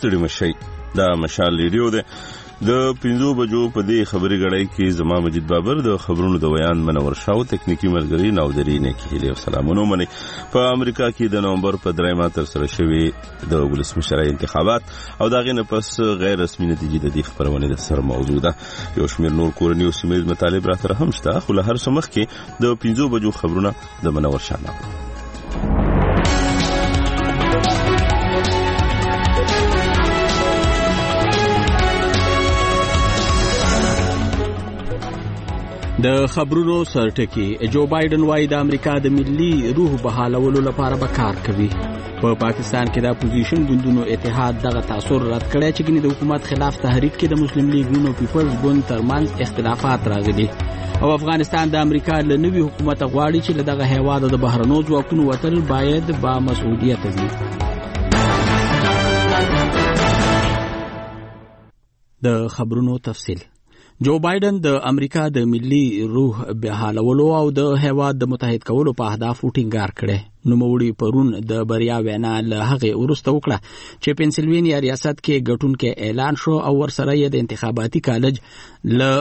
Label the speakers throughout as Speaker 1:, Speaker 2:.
Speaker 1: ستړي مشي. دا مشال ریډیو ده د 5 بجو په دې خبري غړای کې زما مجید بابر د خبرونو د بیان منور شاو تکنیکی ملګری ناودری نه کېله. سلامونه منی. په امریکا کې د نومبر په 3 تر سره شوی د ولسمشرۍ انتخابات او دا غینه پس غیر رسمي نتیجې د دې خبرونه د سر موضوع ده. یو شمېر نور کورنی او سیمه مطالب را تر هم شته، خو له هر څه مخکې د 5 بجو خبرونه د منور شانه.
Speaker 2: د خبرونو سرټکی. جو بایدن وايي د امریکا د ملي روح بحالولو لپاره به کار کوي. په پاکستان کې د اپوزیشن ګوندونو اتحاد دغه تاثیر رد کړی چې د حکومت خلاف تحریک کې د مسلم لیگ نو پیپلز ګوند ترمنځ اختلافات راغلي او افغانستان د امریکا له نوي حکومت غواړي چې دغه هیواد د بهرنو ځواکونو وتل باید با مسؤلیت وي. د خبرونو تفصیل. جو بایدن د امریکا د ملي روح بحالولو او د هیواد د متحد کولو په اهداف ټینګار کړي. نوموړي پرون د بریا وینا له هغه وروسته وکړه چې پنسلوانیا ریاست کې ګټونکو اعلان شو او ورسره یې د انتخاباتي کالج له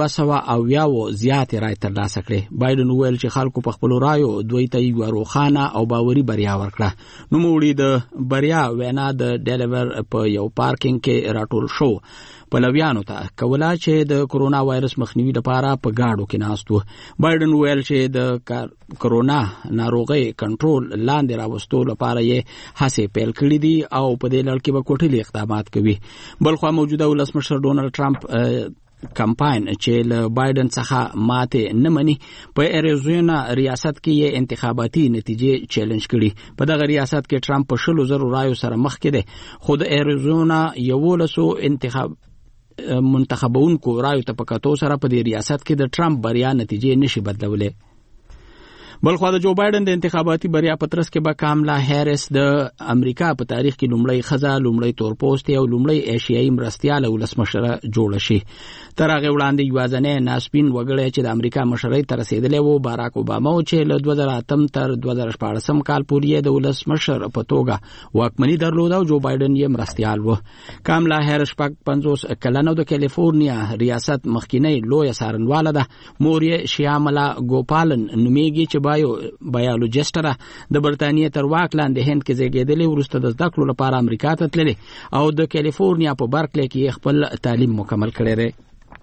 Speaker 2: 200 زیات رای ترلاسه کړي. بایدن وویل چې خلکو په خپل رایو دوی ته یو روښانه او باوري بریا ورکړه. نوموړي د بریا وینا د ډیلیور په یو پارکینګ کې راټول شو پلویانو ته کوله چې د کرونا وایرس مخنیوي لپاره په گاډو کې ناستو. بایدن ویل چې د کرونا ناروغي کنټرول لاندې راوستو لپاره یې هڅې پیل کړې دي او په دې لړ کې به کوټلي اقدامات کوي. بلخو موجوده ولسمشر ډونالد ټرمپ کمپاین چې له بایدن څخه ماته نه مني په اریزونا ریاست کې یې انتخاباتي نتیجې چیلنج کړي. په دغه ریاست کې ټرمپ په 100,000 رایو سره مخ کې دی، خو د اریزونا 1100 منتخبونکو رایو ته پکاتو سره په دې ریاست کې د ټرمپ بریا نتیجې نشي بدلولې. بلخو د جو بایدن د انتخاباتي بریا په ترڅ کې به کاملا هریس د امریکا په تاریخ کې لومړی ښځه، لومړی تورپوستې او لومړی ایشیایي مرستیاله ولسمشره جوړه شي. تر هغه وړاندې یوازینی ناسپین وګړی چې د امریکا مشرۍ ته رسېدلی و باراک اوباما و چې له 2008 تر 2014 کال پورې د ولسمشر په توګه واکمني درلوده او جو بایدن یې مرستیال و. کاملا هریس 50 کلنه د کالیفورنیا ریاست مخکینی لویه څارنواله ده. مور یې شیاملا ګوپالن نومیږي چې بایولوژیسټه د برتانیې تر واک لاندې هند کې زیږیدلې، وروسته د زده کړو لپاره امریکا ته تللې او د کالیفورنیا په برکلی کې خپل تعلیم مکمل کړی دی.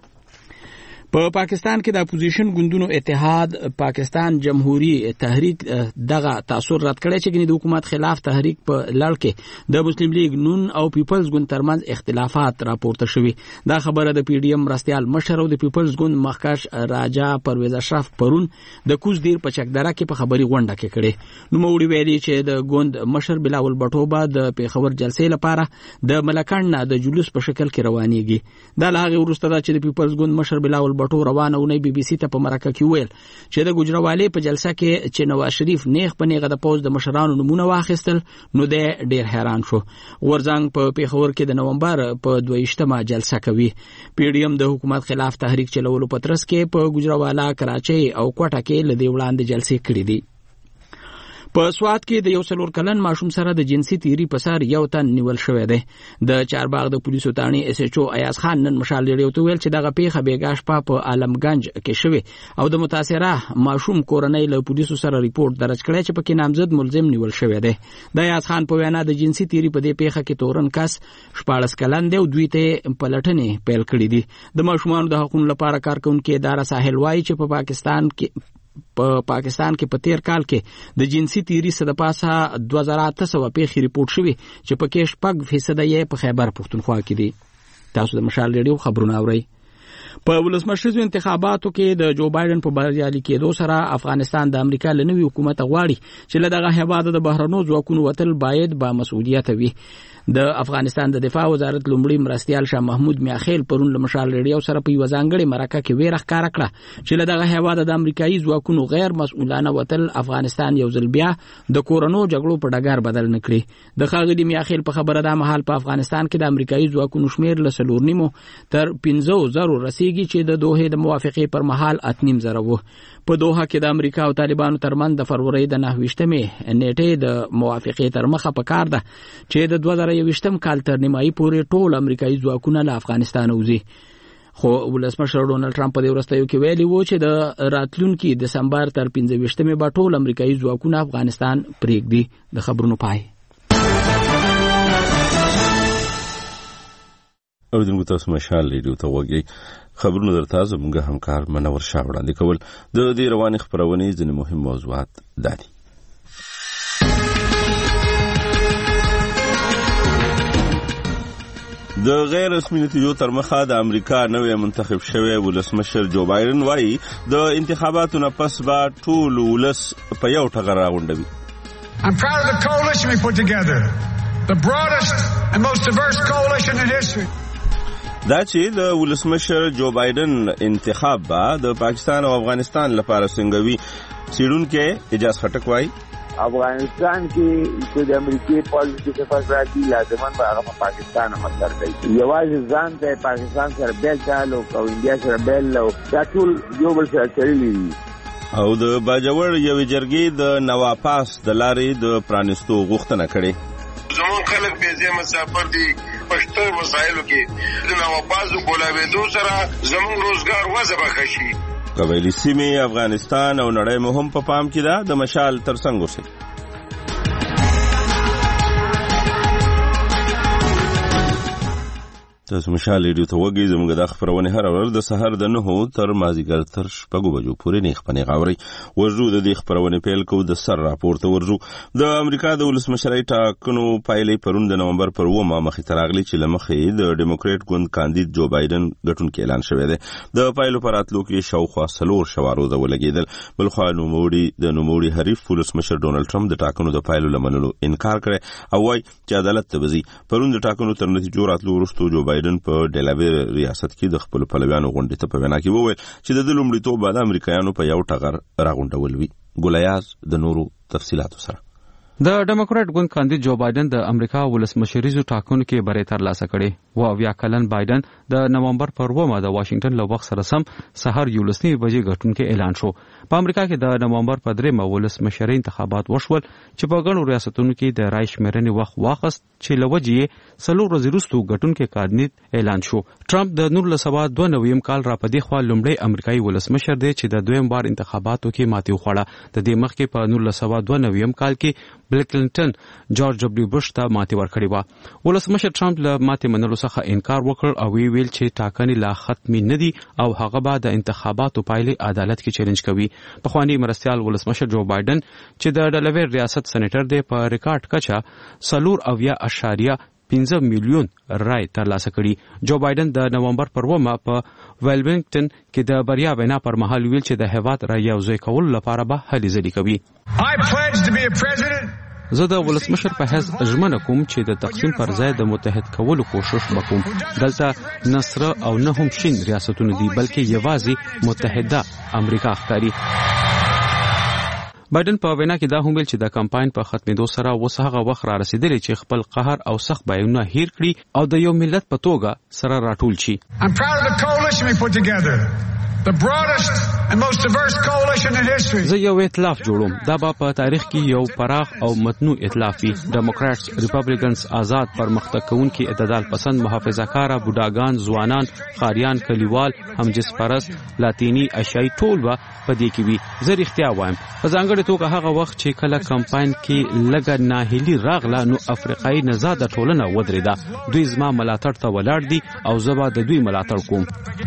Speaker 2: په پاکستان کې د اپوزیشن ګوندونو اتحاد پاکستان جمهوریت تحریک دغه تاثیر رد کړی چې د حکومت خلاف تحریک په لړ کې د مسلم لیگ نون او پیپلز ګوند ترمنځ اختلافات راپورته شوي. دا خبره د پی ډی ایم مرستیال مشر او د پیپلز ګوند مخکښ راجا پرویز اشرف پرون د کوز دیر په چکدره کې په خبري غونډه کې کړي. نوموړي ویلي چې د ګوند مشر بلاول بټو به د پیښور جلسې لپاره د ملکانډ د جلوس په شکل کې روانيږي. دا له هغه وروسته چې د پیپلز ګوند مشر بلاول بټو روانه ونی بي بي سي ته په مرکه کې ویل چې د ګجراوالي په جلسه کې چې نواز شریف نیغ په نیغه د پوز د مشرانو نمونه واخیستل نو د ډیر حیران شو. ورځنګ په پیښور کې د نومبر په 22مه جلسه کوي. پی ډی ایم د حکومت خلاف تحریک چلولو په ترڅ کې په ګجراوالا، کراچۍ او کوټه کې له دې وړاندې جلسې کړې دي. په سوات کې د 1 کلن ماشوم سره د جنسي تیری په سر یو تن نیول شوی دی. د چارباغ د پولیسو تانی اس ایچ او ایاز خان نن مشال لري ته ویل چې دغه پیښه بیګاش په عالمگنج کې شوی او د متاثره ماشوم کورنۍ له پولیسو سره ریپورت درج کړی چې پکې نامزد ملزم نیول شوی دی. د ایاز خان په وینا د جنسي تیری په دې پیښه کې تورن کس 14 کلن دی او دوی ته پلټنې پیل کړې دي. د ماشومانو د حقوقو لپاره کارکونکو اداره ساحل وایي چې په پاکستان کې په تیر کال کې د جنسي تیری سره پاسه 2800 پیښې ریپورت شوې چې پکې 6% یې په خیبر پختونخوا کې دي. تاسو د مشال ریډیو خبرونه اورئ. په ولسمشریزو انتخاباتو کې د جو بایدن په بریالي کېدو سره افغانستان د امریکا له نوي حکومت غواړي چې له دغه هیواد د بهرنو ځواکونو وتل باید با مسؤلیت وي. د افغانستان د دفاع وزارت لومړي مرستیال شاه محمود میاخیل پرون له مشال ریډیو سره په یو ځانګړي مرکه کې ویره ښکاره کړه چې له دغه هیواد د امریکایي ځواکونو غیر مسؤلانه وتل افغانستان یو ځل بیا د کورونو جګړو په ډګر بدل نکړي. د ښاغلي میاخیل په خبره د مهال په افغانستان کې د امریکایي ځواکونو شمیر له 4.5 تر 15,000 رسیږي چې د دوحې د موافقې پر مهال 8.5 زره و. په دوحه کې د امریکا او طالبانو ترمنځ د فروری د 9 نیټې د موافقې تر مخه پکار ده چې د 2021 کال تر نیمایي پورې ټول امریکایي ځواکونه له افغانستان وځي. خو ولسمشر ډونالد ټرمپ په دې وروستیو کې ویلي و چې د راتلونکي دسمبر تر 15 به ټول امریکایي ځواکونه افغانستان پرېږدي. د خبرونو پای.
Speaker 1: او دغه تاسو مشال ریډیو ته وګورئ. خبرونه درته زموږ همکار منور شاه وړاندې کول. د دې روانې خبرونې ځینې مهم موضوعات دي. د غیر رسمي نتیجو تر مخه د امریکا نوې منتخب شوی ولسمشر جو بایدن وایي د انتخاباتو نه پس به ټول ولس په یو ټغر راغونډوي.
Speaker 3: I'm proud of the coalition we put together, the broadest and most diverse coalition in history.
Speaker 1: دا چې د ولسمشر جو بایدن انتخاب به د پاکستان او افغانستان لپاره څنګه وي، څېړونکی اجاز خټک وایي
Speaker 4: افغانستان کې چې د امریکای پالیسي څخه راځي لازمان به هغه پاکستان هم اثر کوي. یوازې ځان ته پاکستان سره بیل چالو او انډیا سره بیل او دا ټول یو بل سره تړلي دي.
Speaker 1: او د باجوړ یوې جرګې د نواپاس د لارې د پرانستو غوښتنه کړې.
Speaker 5: زمون خلک به زه مسافر دي پښتو وسایلو کې د نواپاس د کولاوېدو سره زمون روزګار وځه بخشي.
Speaker 1: قبایلی سیمې افغانستان او نړۍ مهم په پام کې ده. د مشال ترڅنګ اوسئ. تاسو مشال ریډیو ته وګورئ. زموږ د خبرونه هر ورځ د سحر د 9 تر مازیګر تر 6 بجو پورې نه خپنه غاوري. ورجو د دې خبرونه پیل کو د سر راپورته ورجو. د امریکا د ولسمشرۍ ټاکنو پایلې پرون د نومبر پر 9 مخې تراغلي چې لمخې د ډیموکریټ ګوند کاندید جو بایدن ګټونکو اعلان شوی دی. د پایلو پر اتلو کې شاوخوا 3 شوارو د ولګیدل. بلخو نوموړي حریف ولسمشر ډونالد ټرمپ د ټاکنو د پایلو لمنلو انکار کړی او وايي چې عدالت ته وځي. پرون د ټاکنو تر نتیجو راتلو وروسته جو بایدن په ډیلاویر ریاست کې د خپل پلویانو غونډې ته په وینا کې وویل چې د لومړیتوب بعد امریکایانو په یو ټغر راغونډول وي. ګولیاز د نورو تفصيلاتو سره.
Speaker 6: د ډیموکراټ ګوند کاندید جو بایدن د امریکا ولسمشریزو ټاکنو کې بری ترلاسه کړي. او کلن بایدن د نومبر پر 9 د واشنگټن له وخت سره سم سحر 11 بجې ګټونکو اعلان شو. په امریکا کې د نومبر پر 3 ولسمشری انتخابات وشول چې په ګڼو ریاستونو کې د رای شمیرنې وخت واخست چې لوجې 3 ورځې وروسته ګټونکو کاندید اعلان شو. ټرمپ د 1992 کال را پدې خوا لومړی امریکایي ولسمشر دی چې د دویم بار انتخاباتو کې ماتې وخوړه. د دې مخکې په 1992 کال کې بل کلینټن جورج دبليو بوش ته ماتې ورکړې و. ولسمشر ټرمپ له ماتې منلو څخه انکار وکړ او ویل چې ټاکنې لا ختمې نه دي او هغه به د انتخاباتو پایلې عدالت کې چیلنج کوي. پخوانی مرستیال ولسمشر جو بایدن چې د ډیلاویر ریاست سېنیټر دی په ریکارډ کچه 4.5 میلیون رای ترلاسه کړي. جو بایدن د نومبر پر 9 په ویلمنګټن کې د بریا وینا پر مهال ویل چې د هیواد را یوځای کول لپاره به هلې ځلې کوي. زه د ولسمشر په حیث ژمنه کوم چې د تقسیم پر ځای د متحد کولو کوشش وکوم. دلته نصر او نه هم شین ریاستونه دي بلکې یوازې متحده امریکا ښکاري. بایدن په وینا کې دا هم ویل چې د کمپاین په ختمېدو سره اوس هغه وخت را رسیدلی چې خپل قهر او سخت بیانونه هیر کړي او د یو ملت په توګه سره راټول شي.
Speaker 3: I'm proud of the coalition we put together, the broadest and most diverse coalition in history.
Speaker 6: زه یو ائتلاف جوړوم. دا به په تاریخ کې یو پراخ او متنوع ائتلاف وي. ډیموکراتس، ریپبلیکنز، آزاد، پرمختګ کوونکي، اعتدال پسند، محافظه‌کار، بوډاګان، ځوانان، خاریان، کلیوال، همجنسپرست، لاتینی، اشیائی ټول به په دې کې وي. زه رښتیا وایم. په ځانګړې توګه هغه وخت چې کله کمپاین کې لږه ناهیلي راغله نو افریقایي نژاده ټولنه ودرېده. دوی زما ملاتړ ته ولاړ دي او زه به د دوی ملاتړ کوم.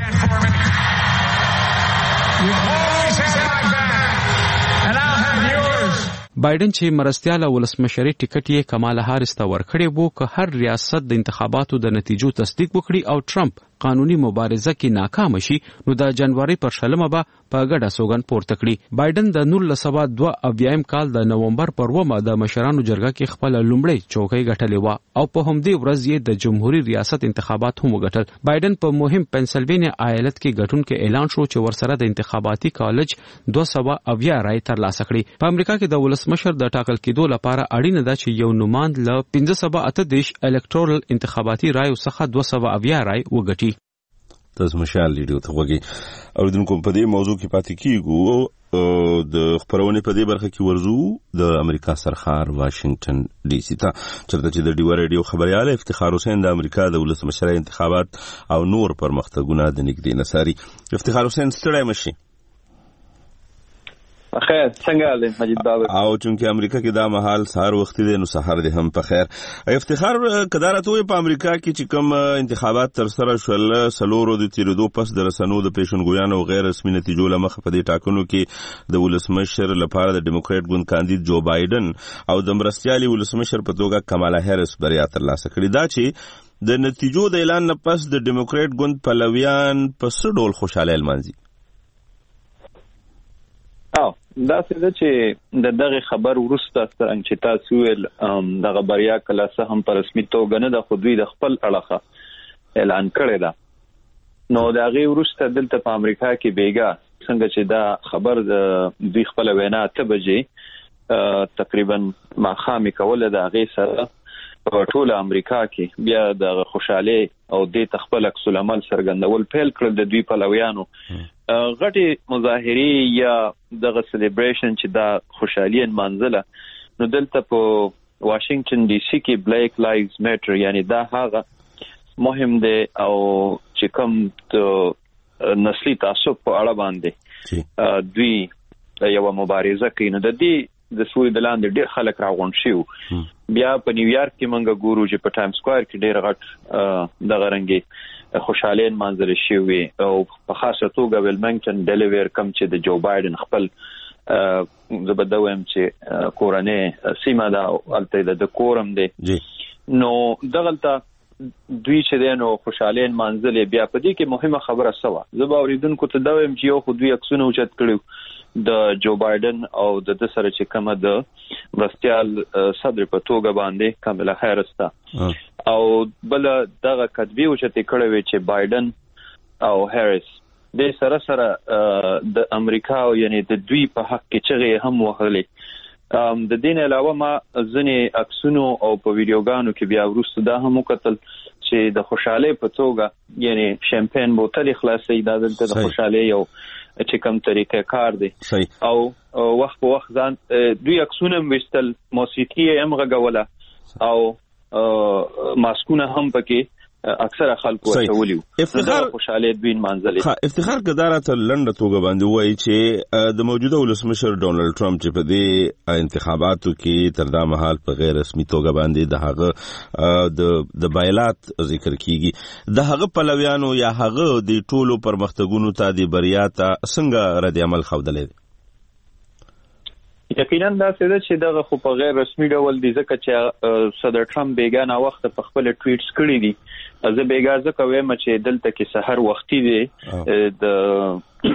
Speaker 6: بایدن چې مرستیاله ولسمشری ټیکټ یې کماله هاریس ته ورکړی وو که هر ریاست د انتخاباتو د نتیجو تصدیق وکړي او ټرمپ قانوني مبارزه کې ناکام شي نو د جنوري پر 16 به په ګډه سوګند پورته کړي. بایدن د 1992 کال د نومبر پر 9 د مشرانو جرګه کې خپل لومړی چوکۍ ګټلې و او په همدې ورځ یې د جمهوریت ریاست انتخابات هم وګټل. بایدن په مهم پنسلوانیا ایالت کې ګټونکو اعلان شو چې ورسره د انتخاباتي کالج 280 رای ترلاسه کړي. په امریکا کې د ولسمشر د ټاکل کېدو لپاره اړینه ده چې یو نوماند له 1538 الکټورل انتخاباتي رای څخه 280 رای وګټي.
Speaker 1: تاسو مشال لیډیو ته وګورئ اوریدونکو په دې موضوع کې پاتې کیږو د خبرونې په دې برخه کې ورزو د امریکا سرخار واشنگټن ډي سي ته چرته چې د ډیو ریډیو خبريال افتخار حسین د امریکا د ولسمشر انتخابات او نور پرمختګونه د نږدې نصاري. افتخار حسین ستړی مشي
Speaker 7: خیر څنګه دی مجید بابا
Speaker 1: او چونکه امریکا کې دا مهال سهار وخت دی نو سحر دی هم په خیر. افتخار کدارت وي په امریکا کې چې کوم انتخابات تر سره شول سلورو د تیرېدو پس د رسنو د پیشنګویانو او غیر رسمي نتیجو لمخه په دې ټاکنو کې د ولسمشر لپاره د ډیموکرات ګوند کاندید جو بایدن او د مرستيالي ولسمشر په توګه کمالا هریس بریا ترلاسه کړې. دا چې د نتیجو د اعلان نه پس د ډیموکرات ګوند پلویان په څه ډول خوشاله المانځي؟
Speaker 7: دا څه چې دغه خبر ورسته څنګه چې تاسو ویل دغه بریا کله څه هم په رسمي توګه نه د خودوی د خپل اړخه اعلان کړی دا. نو دغه ورسته دلته په امریکا کې بیګا څنګه چې دا خبر د دوی خپل وینا ته بجې تقریبا ماخامي کوله د هغه سره په ټول امریکا کې بیا د خوشاله او د تخپل عکس العمل سرګندول پیل کړل د دوی په لویانو غټي مظاهري یا دغه سلیبریشن چې دا خوشحالي منځله. نو دلته په واشنگټن ډي سي کې بلیک لایوز میټر یعنی دا هغه مهم دی او چې کوم د نسلي تعصب په اړه باندې دوی یو مبارزه کوي. نو د دې د سوی د لاندې ډېر خلک راغون شو. بیا په نیویارک کې منګه ګورو چې په ټایم سکوير کې ډېر غټ دغه رنګي خوشاله منظر شوی او په خاصه توګه ویلمنګټن ډیلیور کم چې د جو بایدن خپل زبدویم چې کورنۍ سیمه دا الته د کورم دی. نو دغلطه دوی چې دینو خوشاله منزل بیا په دې کې مهمه خبره سوا زبا اوریدونکو ته دا ویم چې یو خو دوی عکسونه اوچت کړو د جو بایدن او د سره چې کومه د مرستيال صدر په توګه باندې کاملا هریس تا او بل دغه کتبي اوچت کړو چې بایدن او هریس د سره د امریکا یعنی د دوی په حق کې چې هم وهلې. د دین علاوه ما ځنې عکسونو او په ویډیوګانو کې بیا ورسته دا هم وکتل چې د خوشاله په توګه یعنی شامپین بوتل خلاصې دا د خوشاله یو چې کوم طریقې کار دی او وخت په وخت ځان دوی عکسونه وستل موسیقي هم غوړه او ماسکونه هم پکې اکثر خلکو ورتولیو.
Speaker 1: افتخار
Speaker 7: خوشاله دوی منځلې
Speaker 1: افتخار کدارت لنډه توګه باندې وایي چې د موجوده ولسمشر ډونالد ټرمپ چې په دې انتخاباتو کې تر دا مهال په غیر رسمي توګه باندې د هغه د بایلات ذکر کیږي د هغه پلویانو یا هغه د ټولو پرمختګونو ته د بریا ته څنګه رد عمل خوندلې؟
Speaker 7: یقینا دا څه چې دغه خو په غیر رسمي ډول دي ځکه چې صدر ټرمپ بیګانه وخت په خپل ټویټس کړی دي. زه بیګا ځکه وایم چې دلته کې سحر وختي دي د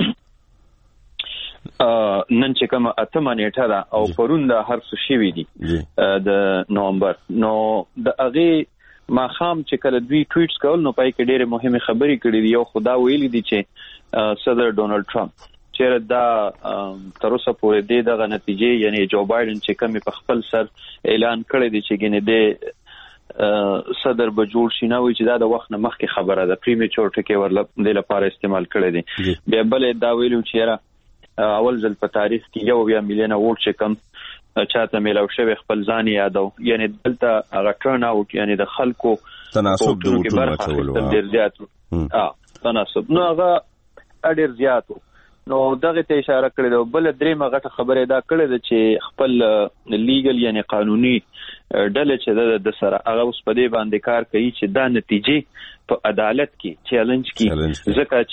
Speaker 7: نن چې کوم اتمه نیټه ده او پرون د هر څه شوي دي د نومبر. نو د هغه ما خام چې کله دوی ټویټس کول نو پای کې ډېر مهمه خبرې کړې دي. یو خدا ویلي دي چې صدر ډونالد ټرمپ چیرې دا تر اوسه پورې دغه نتیجې یعنی جو بایدن چې کوم په خپل سر اعلان کړی دی چې ګنې د صدر به جوړ شي نه وي چې دا د وخت نه مخکې خبره ده پریمیچور ټکی ورل د لپاره استعمال کړی دی. بیا بل دا ویلو چې اول ځل په تاریخ کې 1 میلیون ووټ چې کم چاته میلاو شوی خپل ځان یادو یعنی دلته هغه ټرن اوټ یعنی د خلکو
Speaker 1: تناسب د ووټونو ماتول
Speaker 7: ډیر زیات تناسب نو هغه ډیر زیات. نو دغه ته اشاره کړې ده. بل درېمه غټه خبره دا کړې ده چې خپل لیګل یعنی قانوني ډله چې د سره هغه اوس په دې باندې کار کوي چې دا نتیجې په عدالت کې چیلنج کی ځکه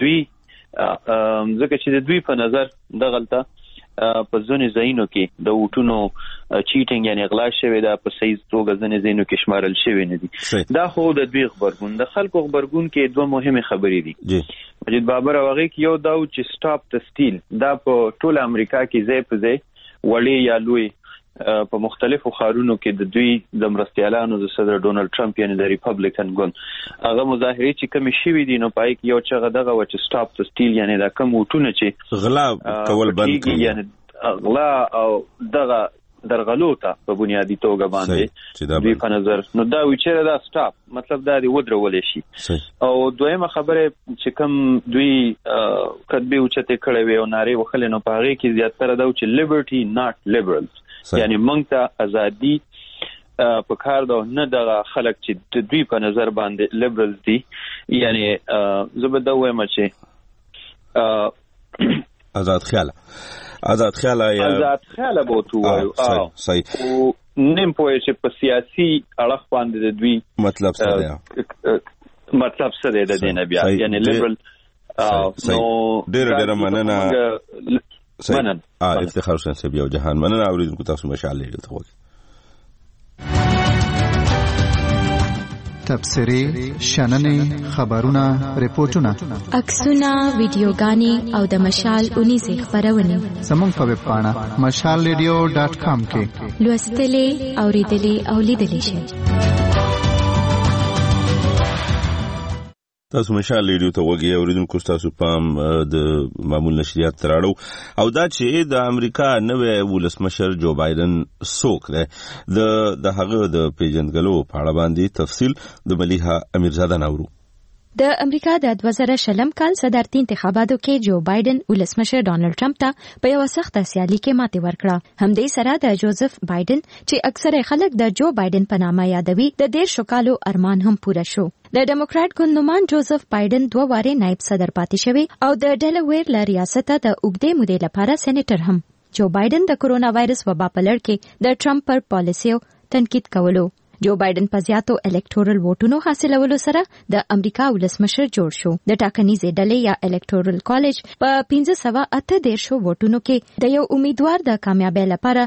Speaker 7: چې د دوی په نظر دغلطه په ځینې ځایونو کې د وټونو چیټینګ یعنی غلا شوی دا په صحیح توګه ځینې ځایونو کې شمارل شوی نه دي. دا خو د دوی خبرګون د خلکو خبرګون کې دوه مهمه خبرې دي. مجید بابر هغه کې یو دا چې سټاپ د سټیل دا په ټول امریکا کې ځای په ځای وړي یا لوی په مختلفو خارونو کې د دوی د مرستيالانو د صدر ډونالد ټرمپ یعنی د ریپبلیکن ګوند هغه مظاهره چې کوم شوی دي نو پای کې یو چې دغه و چې سټاپ د سټیل یعنی دا کوم وټونه چې
Speaker 1: غلا کول بند کړي
Speaker 7: یعنی غلا او دغه درغلو ته په بنیادی توګه باندې دوی په نظر نو دا ویچره دا سټاپ مطلب دا دی ودرولې شي او دویمه خبره چې کوم دوی کتبه اوچته کړې وي او ناره وخلې نو پاره کې زیاتره دا چې لیبرټي ناٹ لیبرلز یعنی موږ ته ازادي په کار دا نه د خلک چې دوی په نظر باندې لیبرلز دي یعنی زبده وایم چې
Speaker 1: آزاد خیال یا
Speaker 7: آزاد خیال به تو وایو
Speaker 1: صحیح
Speaker 7: نیم پوهه چې په سیاسي اړخ باندې د دوی
Speaker 1: مطلب څه
Speaker 7: دی د دې نه بیا یعنی لیبرل
Speaker 1: نو ډېر مننه افتخار حسین صاحب یو جهان مننه اوریدونکو تاسو مشال لري ته وګورئ
Speaker 8: تبصرې شننې خبرونه ریپورتونه
Speaker 9: عکسونه ویډیوګانې او د مشال 19 خبرونه
Speaker 8: زموږ په ویب پاڼه mashalradio.com کې
Speaker 9: لوستلې اوریدلې او لیدلې شئ
Speaker 1: تاسو مشال ریډیو ته وګورئ اوریدونکو تاسو پام د معمول نشریات تراړو او دا چې د امریکا نوې ولسمشر جو بایدن څوک دی د هغه د پیژندګلو په اړه باندې تفصیل د ملیحه امیرزاده نورو
Speaker 9: د امریکا د 2020 کال صدارتي انتخاباتو کې جو بایدن ولسمشر ډانلډ ټرمپ ته په یو سخت سیالي کې ماتې ورکړه. همدې سره د جوزف بایدن چې اکثره خلک د جو بایدن په نامه یادوي د 10 کالو ارمان هم پوره شو. د ډیموکرات ګوندمان جوزف بایدن 2 واره نائب صدر پاتې شوی او د ډیلاویر له ریاسته د اوږدې مودې لپاره سېنیټر هم. جو بایدن د کورونا وایرس وبا په لړ کې د ټرمپ پر پالیسیو تنقید کولو. جو بایدن په زیاتو الکټورل ووټونو حاصلولو سره د امریکا ولسمشر جوړ شو. د ټاکنیزې ډلې یا الکټورل کالج په 1538 ووټونو کې د یو امیدوار د کامیابی لپاره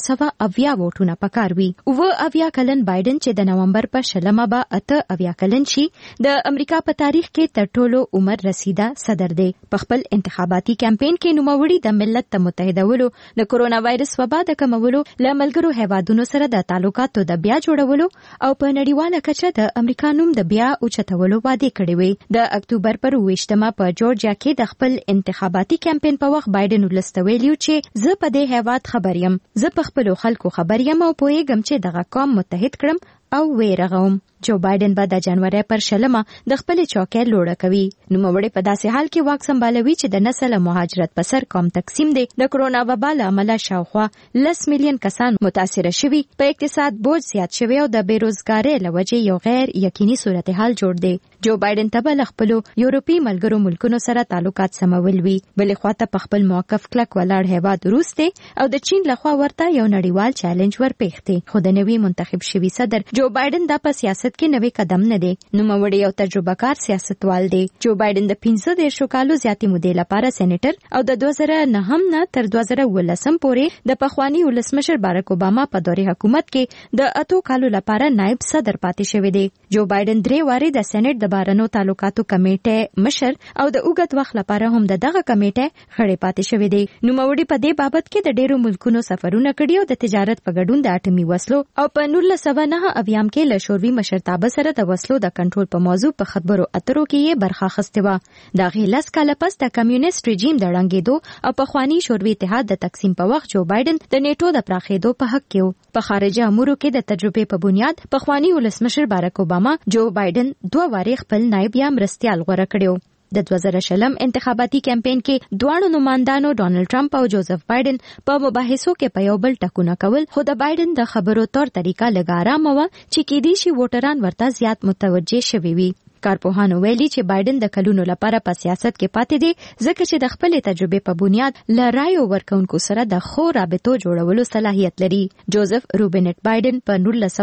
Speaker 9: 280 ووټونه پکار وي. او اویا کلن بایدن چې د نومبر په 16 به 8 کلن شي د امریکا په تاریخ کې تر ټولو عمر رسیده صدر دی. په خپل انتخاباتي کمپاین کې نوموړي د ملت متحدولو د کورونا وایرس وبا د کمولو لاملګرو هیوادونو سره د تعلقاتو د بیا جوړولو او په نړیواله کچه د امریکا نوم د بیا اوچتولو وعده کړې وي. د اکتوبر پر 28 په جورجیا کې د خپل انتخاباتي کمپاین په وخت بایدن ولستویلیو چې زه په دې هیواد خبر یم، زه په خپل خلکو خبر یم او پوهیږم چې دغه قوم متحد کړم او ویرغوم. جو بایدن به د جنوري پر 16 د خپل چوکۍ لوړه کوي. نوموړی په داسې حال کې واک سمبالوي چې د نسل مهاجرت په سر قوم تقسیم دی. د کرونا وبا له امله شاوخوا 10 میلیون کسان متاثر شوي، په اقتصاد بوج زیات شوی او د بیروزګارۍ لوجې یو غیر یقیني صورتحال جوړ دی. جو بایدن ته به خپل یورپی ملګرو ملکونو سره تعلقات سمول وي. بلې خواته په خپل موقف کلک ولاړ هیواد روس دی او د چین لخوا ورته یو نړیوال چیلنج ورپېښ دی. خو د نوي منتخب شوي صدر جو بایدن د په سیاست کې نوې قدم نه دی. نوموړی یو تجربه کار سیاستوال دی. جو بایدن د 15 کالو زیاتې مودې لپاره سېنیټر او د 2009 نه تر 2019 پورې د پخوانی ولسمشر بارک اوباما په دورې حکومت کې د 8 کالو لپاره نائب صدر پاتې شوی دی. جو بایدن 3 واره د سېنات د بهرنیو تعلقاتو کمیټې مشر او د اوږد وخت لپاره هم دغه کمیټې خړې پاتې شوی دی. نوموړی په دې بابت کې د ډیرو ملکونو سفرونه کړي او د تجارت په ګډون د اټومي وسلو او په 1909 اویام کې له شوروي مشرتابه سره د وسلو د کنټرول په موضوع په خبرو اترو کې یې برخه اخیستې وه. د هغې 10 کاله پس د کمیونیست رژیم د ړنګېدو او پخواني شوروي اتحاد د تقسیم په وخت جو بایدن د نیټو د پراخېدو په حق کې و. په خارجه امورو کې د تجربې په بنیاد پخواني ولسمشر بارک اوباما جو بایدن 2 واره خپل نائب یا مرستیال غوره کړو. د 2020 انتخاباتي کمپاین کې دواړو نمائندانو ډانلډ ټرمپ او جوزف بایدن په مباحثو کې په یو بل ټکونه کول، خو د بایدن د خبرو تور طریقه لږ آرامه وه چې کېدای شي ووټران ورته زیات متوجه شوي وي. کارپوهانو ویلي چې بایدن د کلونو لپاره په سیاست کې پاتې دی ځکه چې د خپل تجربې په بنیاد له رایو ورکونکو سره د خو رابطو جوړولو صلاحیت لري. جوزف روبینټ بایدن په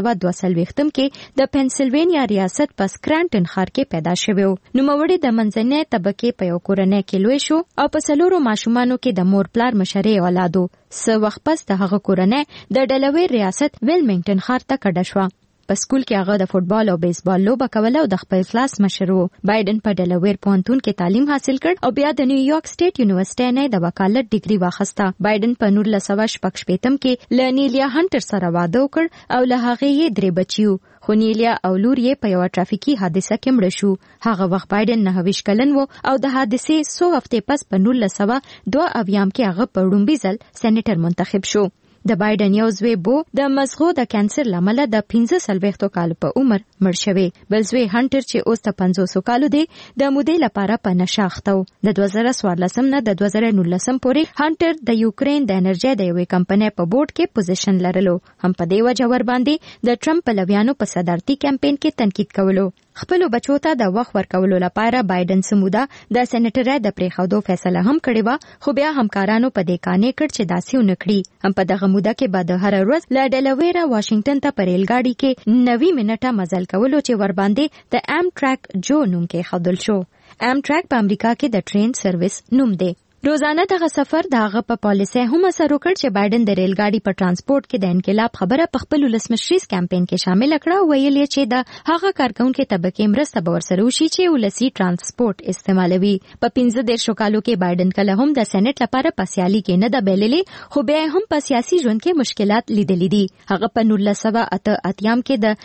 Speaker 9: 1942 کې د پنسلوانیا ریاست په سکرانټن ښار کې پیدا شوی و. نوموړی د منځنۍ طبقې په یو کورنۍ کې لوی شو او په 4 ماشومانو کې د مور پلار مشرې اولادو. څه وخت پس د هغه کورنۍ د ډیلاویر ریاست ویلمنګټن ښار ته کډه شوه. په سکول کې هغه د فوټبال او بیسبال لوبه کوله او د خپل کلاس مشر و. بایدن په ډیلاویر پوهنتون کې تعلیم حاصل کړ او بیا د نیویارک سټیټ یونیورسيټي نه د وکالت ډیګري واخیسته. بایدن په 1986 کې له نیلیا هانټر سره واده وکړ او له هغې یې 3 بچیو. خو نیلیا او لور یې په یو ټرافیکي حادثه کې مړه شو. هغه وخت بایدن 29 کلن و او د حادثې 100 هفته پس په 1902 اویام کې هغه په وړومبي ځل سېنیټر منتخب شو. د بایدن یو زوی بو د مزغو د کانسر لامل د 15 کال په عمر مړ شوی. بل زوی هانټر چې اوس ته 500 کالو دی د مودې لپاره په نشه اخته و. د 2014 نه د 2019 پورې هانټر د یوکرين د انرژي د یوې کمپنۍ په بورډ کې پوزیشن لرلو. هم په دې وجه ور باندې د ټرمپ پلویانو په صدارتي کمپاین کې تنقید کولو. خپل بچو ته د وخت ورکولو لپاره بایدن سمودا د سېنیټر د پریخودو فیصله هم کړې و، خو بیا همکارانو په دې کانې کړ چې داسې ونکړي. هم په دغه موده کې بعد هر ورځ له ډیلاویر واشنگټن ته په ریل ګاډي کې 90 منټه مزل کولو چې ور باندې د ام ټریک جو نوم کې خودل شو. ام ټریک په امریکا کې د ټرین سرویس نوم دی. روزانه دغه سفر دغه په پالیسي هم اثر وکړ چې بایدن د ریل ګاډي په ترانسپورت کې د انقلاب خبره په خپل ولسمشریز کمپاین کې شامل کړه. ویل یې چې د هغه کارکونکو طبقه مرسته به ورسره وشي چې ولسی ترانسپورت استعمالوي. په 15 کالو کې بایدن کله هم د سېنات لپاره په سیالي کې نه د بیللې، خو بیا هم په سیاسي ژوند کې مشکلات لیدلې دي. هغه په 1988 کې د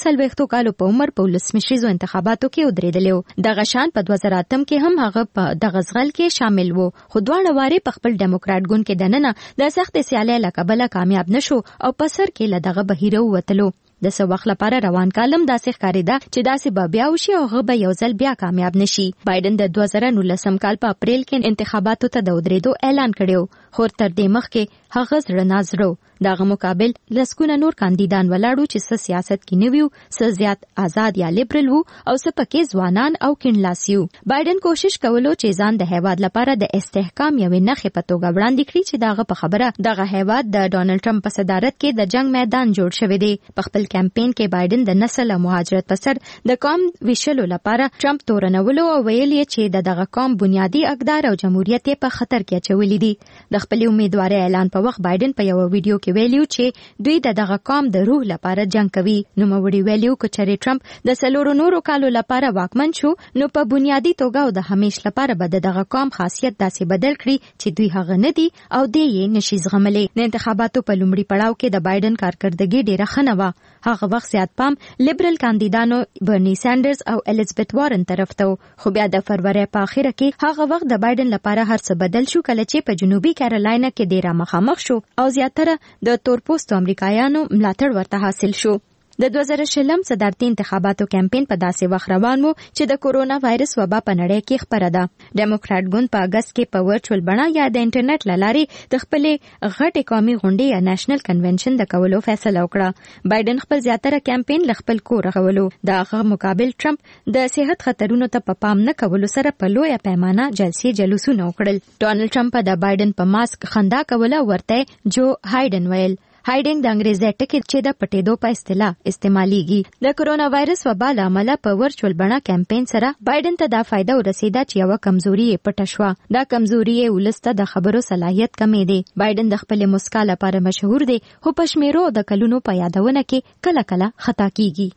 Speaker 9: 46 کالو په عمر په ولسمشریز انتخاباتو کې ودرېدل. دغه شان په 2008 کې هم هغه په دغه ځغل کې شامل وو، خو دواړه واره په خپل ډیموکراټ ګوند کې دننه د سخت سیالۍ لکبله کامیاب نشو او په سر کې له دغه بهیره وتلو. د څه وخت لپاره روان کالم داسې ښکارېده چې داسې به بیا وشي او هغه به یو ځل بیا کامیاب نشي. بایدن د 2019 کال په اپریل کې انتخاباتو ته د ودرېدو اعلان کړو، خو تر دې مخکې هغه زړه نازړو. دغه مقابل لسکونه نور کاندیدان ولاړو چې څه سیاست کې نیو، څه زیات آزاد یا لیبرل وو او څه پکې ځوانان او کڼلاسیو. بایدن کوشش کولو چې ځان د هیواد لپاره د استحکام یوې نښې په توګه وړاندې کړي چې دغه په خبره دغه هیواد د ډونالد ټرمپ په صدارت کې د جنگ میدان جوړ شوی دی. په خپل کمپاین کې بایدن د نسل او مهاجرت په سر د قوم ویشلو لپاره ټرمپ تورنولو او ویل چې دغه قوم بنیادی اقدار او جمهوریت په خطر کې اچولې دي. د خپل امیدوارۍ اعلان په وخت بایدن په یو ویډیو کې ویلیو چې دوی دغه قوم د روح لپاره جنگ کوي. نو موړي ویلیو چې ټرمپ د سلورو نورو کالو لپاره واکمن شو، نو په بنیادی توګه او د همیش لپاره به دغه قوم خاصیت داسې بدل کړي چې دوی هغه نه دي او دې نشي زغملې. د انتخاباتو په لومړي پړاو کې د بایدن کارکردګي ډیره ښه نه وه. هغه وخت زیات پام لیبرل کاندیدانو برنی سانډرز او الیزابت وارن طرف ته، خو بیا د فروری په اخره کې هغه وخت د بایدن لپاره هر څه بدل شو کله چې په جنوبي کیرالاینا کې ډیره مخامخ شو او زیاتره د تورپوستو امریکایانو ملاتړ ورته حاصل شو. د 2020 صدارتي انتخاباتو کمپاین په داسې وخت روان و چې د کورونا وایرس وبا په نړۍ کې خپره ده. ډیموکراټ ګوند په اگست کې په ورچوال بڼه یا د انټرنیټ لارې د خپلې غټې قومي غونډې یا نېشنل کنونشن د کولو فیصله وکړه. بایدن خپل زیاتره کمپاین له خپل کور غولو. د هغه مقابل ټرمپ د صحت خطرونو ته پام نه کولو سره په لویه پیمانه جلسې جلوسونه وکړل. ډونالد ټرمپ د بایدن په ماسک خندا کوله ورته جو هایډن ویل. هایډنګ د انګریزي ټکی چې د پټېدو په اصطلاح استعماليږي. د کورونا وایرس وبا له امله په ورچوال بڼه کمپاین سره بایدن ته دا فائدہ ورسېده چې یو کمزوري پټه شوه. دا کمزوري ولسته د خبرو صلاحیت کمې دی. بایدن د خپل مسکا لپاره مشهور دی، خو په شمیرو د کلونو په یادونه کې کله کله خطا کیږي.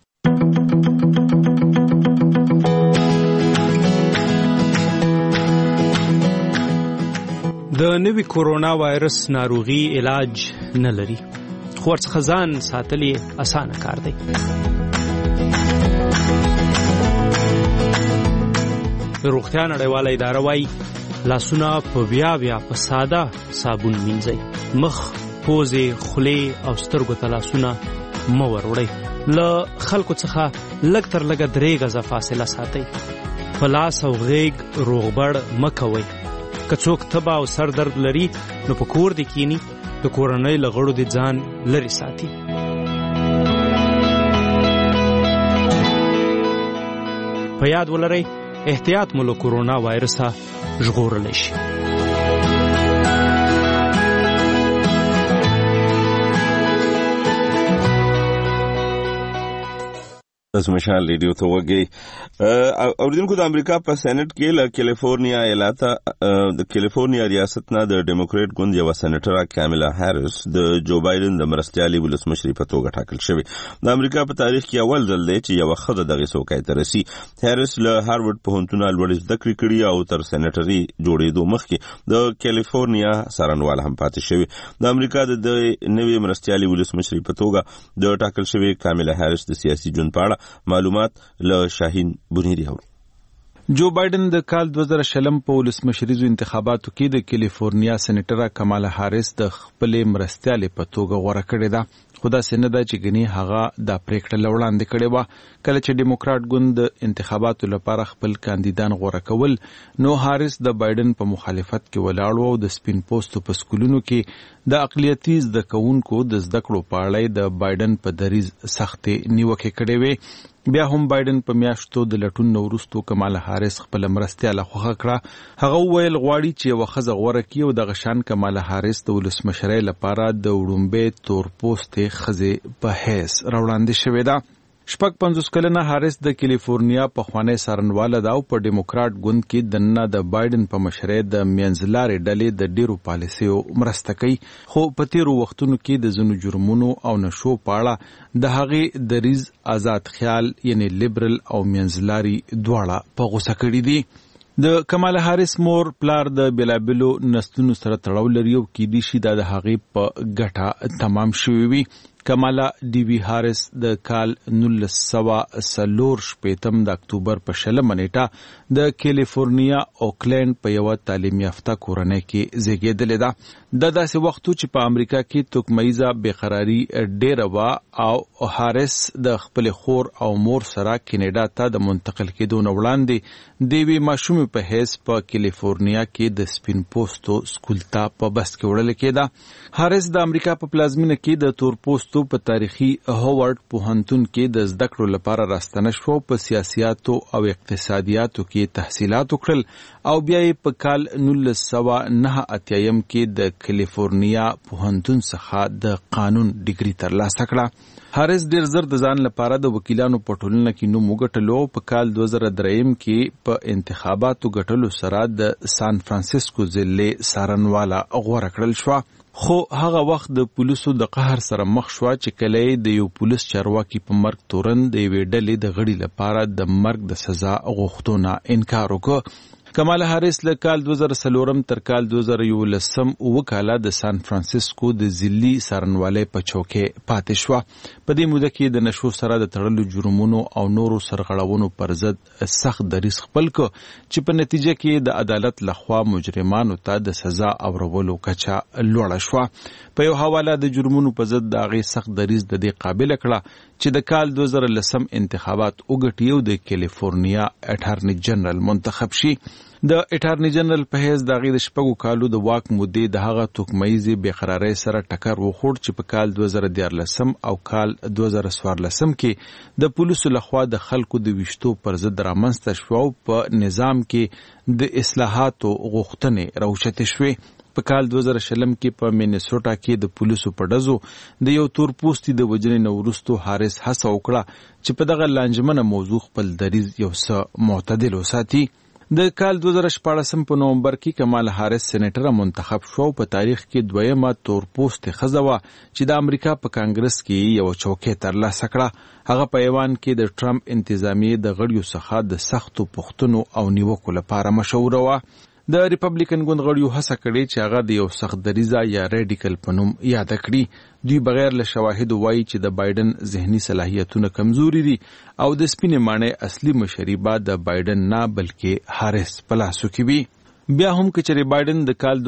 Speaker 10: د نوي کورونا وایرس ناروغي علاج نه لري، خو ورڅخه ځان ساتل یې اسانه کار دی. روغتیا نړیواله اداره وايي لاسونه په بیا په ساده صابون مینځئ. مخ، پوزې، خولې او سترګو ته لاسونه مه وروړئ. له خلکو څخه لږ تر لږه 3 غزه فاصله ساتئ. په لاس او غیږ روغبړ مه کوئ. که څوک تبه او سر درد لري نو په کور دې کینی، د کورنۍ له غړو دې ځان لرې ساتي. په یاد ولرئ احتیاط مو له کورونا وایرسه ژغورلی شي.
Speaker 1: مشال ریډیو ته وګي اوریدونکو د امریکا په سېنات کې له کیلیفورنیا ایالت د کیلیفورنیا ریاست نه د ډیموکراټ ګوند یو سېنیټر کامیلا هاریس د جو بایدن د مرستيالي ولسمشر په توګه ټاکل شوی. د امریکا په تاریخ کې اول ځل دی چې یو خدای دغه څوکۍ ته رسي. هاریس له هارورډ پوهنتون لوړ زده کړې کړې او تر سېنیټري جوړېدو مخکې د کیلیفورنیا سرنوال هم پاتې شوی. د امریکا د نوي مرستيالي ولسمشر په توګه د ټاکل شوی کامیلا هاریس د سیاسي ژوند په اړه معلومات له شاهین بنيري اورو.
Speaker 11: جو بایدن د کال 2020 په ولسمشریزو انتخاباتو کې د کیلیفورنیا سېنیټره کمالا هاریس د خپلې مرستیالې په توګه غوره کړې ده، خو داسې نه ده چې ګنې هغه دا پریکړه له وړاندې کړې وه. کله چې ډیموکراټ ګوند د انتخاباتو لپاره خپل کاندیدان غوره کول، نو هاریس د بایدن په مخالفت کې ولاړ او د سپین پوستو په سکولونو کې د اقلیتي زده کوونکو د زده کړو په اړه د بایدن په دریځ سختې نیوکې کړې وې. بیا هم بایدن په میاشتو د لټون نه وروستو کمالا هاریس خپل مرستیاله خوښه کړه. هغه وویل غواړي چې یوه ښځه غوره کړي او دغه شان کمالا هاریس د ولسمشرۍ لپاره د وړومبۍ تور پوستې ښځې په حیث راوړاندې شوې ده. 55 کلنه هاریس د کیلیفورنیا پخوانی څارنواله ده او په ډیموکراټ ګوند کې دننه د بایدن په مشرۍ د منځلارې ډلې د ډیرو پالیسیو مرسته کوي، خو په تیرو وختونو کې د ځینو جرمونو او نشو په اړه د هغې دریځ آزاد خیال یعنی لیبرل او منځلاري دواړه په غوسه کړي دي. د کمالا هاریس مور پلار د بیلابیلو نسلونو سره تړاو لري او کیدای شي دا د هغې په ګټه تمام شوی وي. کمالا ډي وي هاریس د کال 1940 د اکتوبر په 20 نیټه د کیلیفورنیا اوکلینډ په یوه تعلیم یافته کورنۍ کې زیږېدلې ده. د داسې وختو چې په امریکا کې توکمیزه بېقراري ډېره وه او هاریس د خپلې خور او مور سره کینیډا ته د منتقل کېدو نه وړاندې د یوې ماشومې په حیث په کیلیفورنیا کې د سپین پوستو سکول ته په بس کې وړل کېده. هاریس د امریکا په پلازمینه کې د تور پوستو په تاریخي هاورډ پوهنتون کې د زده کړو لپاره راستنه شو. په سیاسیاتو او اقتصادیاتو کې تحصیلات وکړل او بیا یې په کال 1989 کې د کیلیفورنیا پوهنتون څخه د قانون ډیګري ترلاسه کړه. هاریس ډیر زر د ځان لپاره د وکیلانو په ټولنه کې نوم وګټلو. په کال 2003 کې په انتخاباتو ګټلو سره د سان فرانسیسکو ضلع څارنواله غوره کړل شوه، خو هغه وخت د پولیسو د قهر سره مخ شوه چې کله د یو پولیس چارواکي په مرګ تورن د یوې ډلې د غړي لپاره د مرګ د سزا غوښتنه انکار وکړ. کمالا هاریس له کال 2004 تر کال 2011 وکاله د سان فرانسیسکو د ضلعي څارنوالۍ په چوکۍ پاتې شوه. په دې موده کې د نشو سره د تړلو جرمونو او نورو سرغړونو پر ضد سخت دریځ خپل کړ چې په نتیجه کې د عدالت لخوا مجرمانو ته د سزا اورولو کچه لوړه شوه. په یو حواله د جرمونو په ضد د هغې سخت دریځ د دې قابله کړه چې د کال 2010 انتخابات وګټي او د کیلیفورنیا اټارني جنرال منتخب شي. د اټارني جنرال په حیث د هغې د 6 کالو د واک مودې د هغه توکمیزې بېقرارۍ سره ټکر وخوړ چې په کال 2014 او کال 2014 کې د پولیسو لخوا د خلکو د ویشتو پر ضد رامنځته شوه او په نظام کې د اصلاحاتو غوښتنې راوچتې شوې. په کال 2020 کې په مینیسوټا کې د پولیسو په ډزو د یو تور پوستي د وژنې نه وروستو هاریس هڅه وکړه چې په دغه لانجمنه موضوع خپل دریځ یو څه معتدل وساتي. د کال 2014 په نومبر کې کمالا هاریس سېنیټره منتخب شو. په تاریخ کې دویمه تور پوستې ښځه وه چې د امریکا په کانګرس کې یو چوکۍ ترلاسه کړه. هغه په ایوان کې د ټرمپ انتظامیې د غړیو څخه د سختو پوښتنو او نیوکو لپاره مشهوره وه. د ریپبلیکن ګوند غړیو هڅه کړې چې هغه د یو سخت دریځه یا ریډیکل په نوم یاده کړي. دوی بغیر له شواهدو وایي چې د بایدن ذهني صلاحیتونه کمزوري دي او د سپینې ماڼۍ اصلي مشري به د بایدن نه بلکې هاریس په لاسو کې وي. بیا هم که چېرې بایدن د کال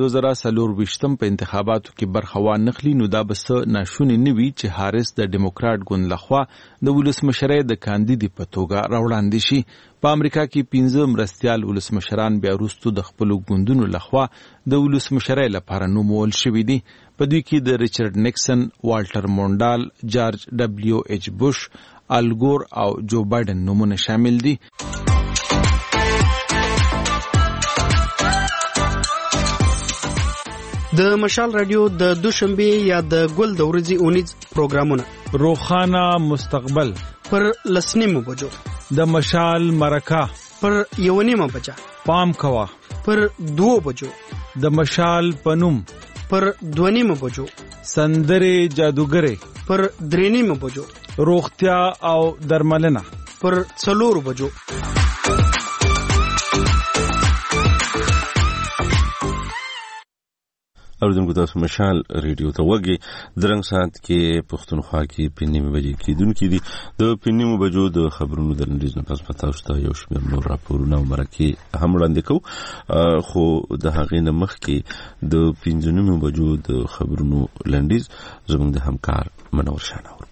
Speaker 11: 2024 په انتخاباتو کې برخه وانخلي نو دا به څه ناشونې نه وي چې هاریس د ډیموکراټ ګوند لخوا د ولسمشرۍ د کاندیدې په توګه راوړاندې شي. په امریکا کې 15 مرستیال ولسمشران بیا وروستو د خپلو ګوندونو لخوا د ولسمشرۍ لپاره نومول شوي دي. په دوی کې د ریچارډ نیکسن، والټر مونډال، جارج ډبلیو ایچ بوش، الګور او جو بایدن نومونه شامل دي.
Speaker 12: د مشال رادیو د دوشنبه یا د ګل د ورځې اونیز پروګرامونه
Speaker 11: روخانه مستقبل
Speaker 12: پر لسنیمو بجو،
Speaker 11: د مشال مرکه
Speaker 12: پر 1:30 بجا،
Speaker 11: پام کوا
Speaker 12: پر 2 بجو،
Speaker 11: د مشال پنوم
Speaker 12: پر 2:30 بجو،
Speaker 11: سندره جادوګره
Speaker 12: پر 3:30 بجو،
Speaker 11: روغتیا او درملنه
Speaker 12: پر 4 بجو.
Speaker 1: اوریدونکو تاسو مشال ریډیو ته وګورئ درنګ سات کې پښتونخوا کې پنځمه بجې کېدونکې دي د پنځمه بجو د خبرونو د لنډیز نه پس پتا اوسه یو شمېر نور راپورونه مرکه هم وړاندې کوو خو د هغې نه مخکې د 15 بجو د خبرونو لنډیز زموږ د همکار منور شاناور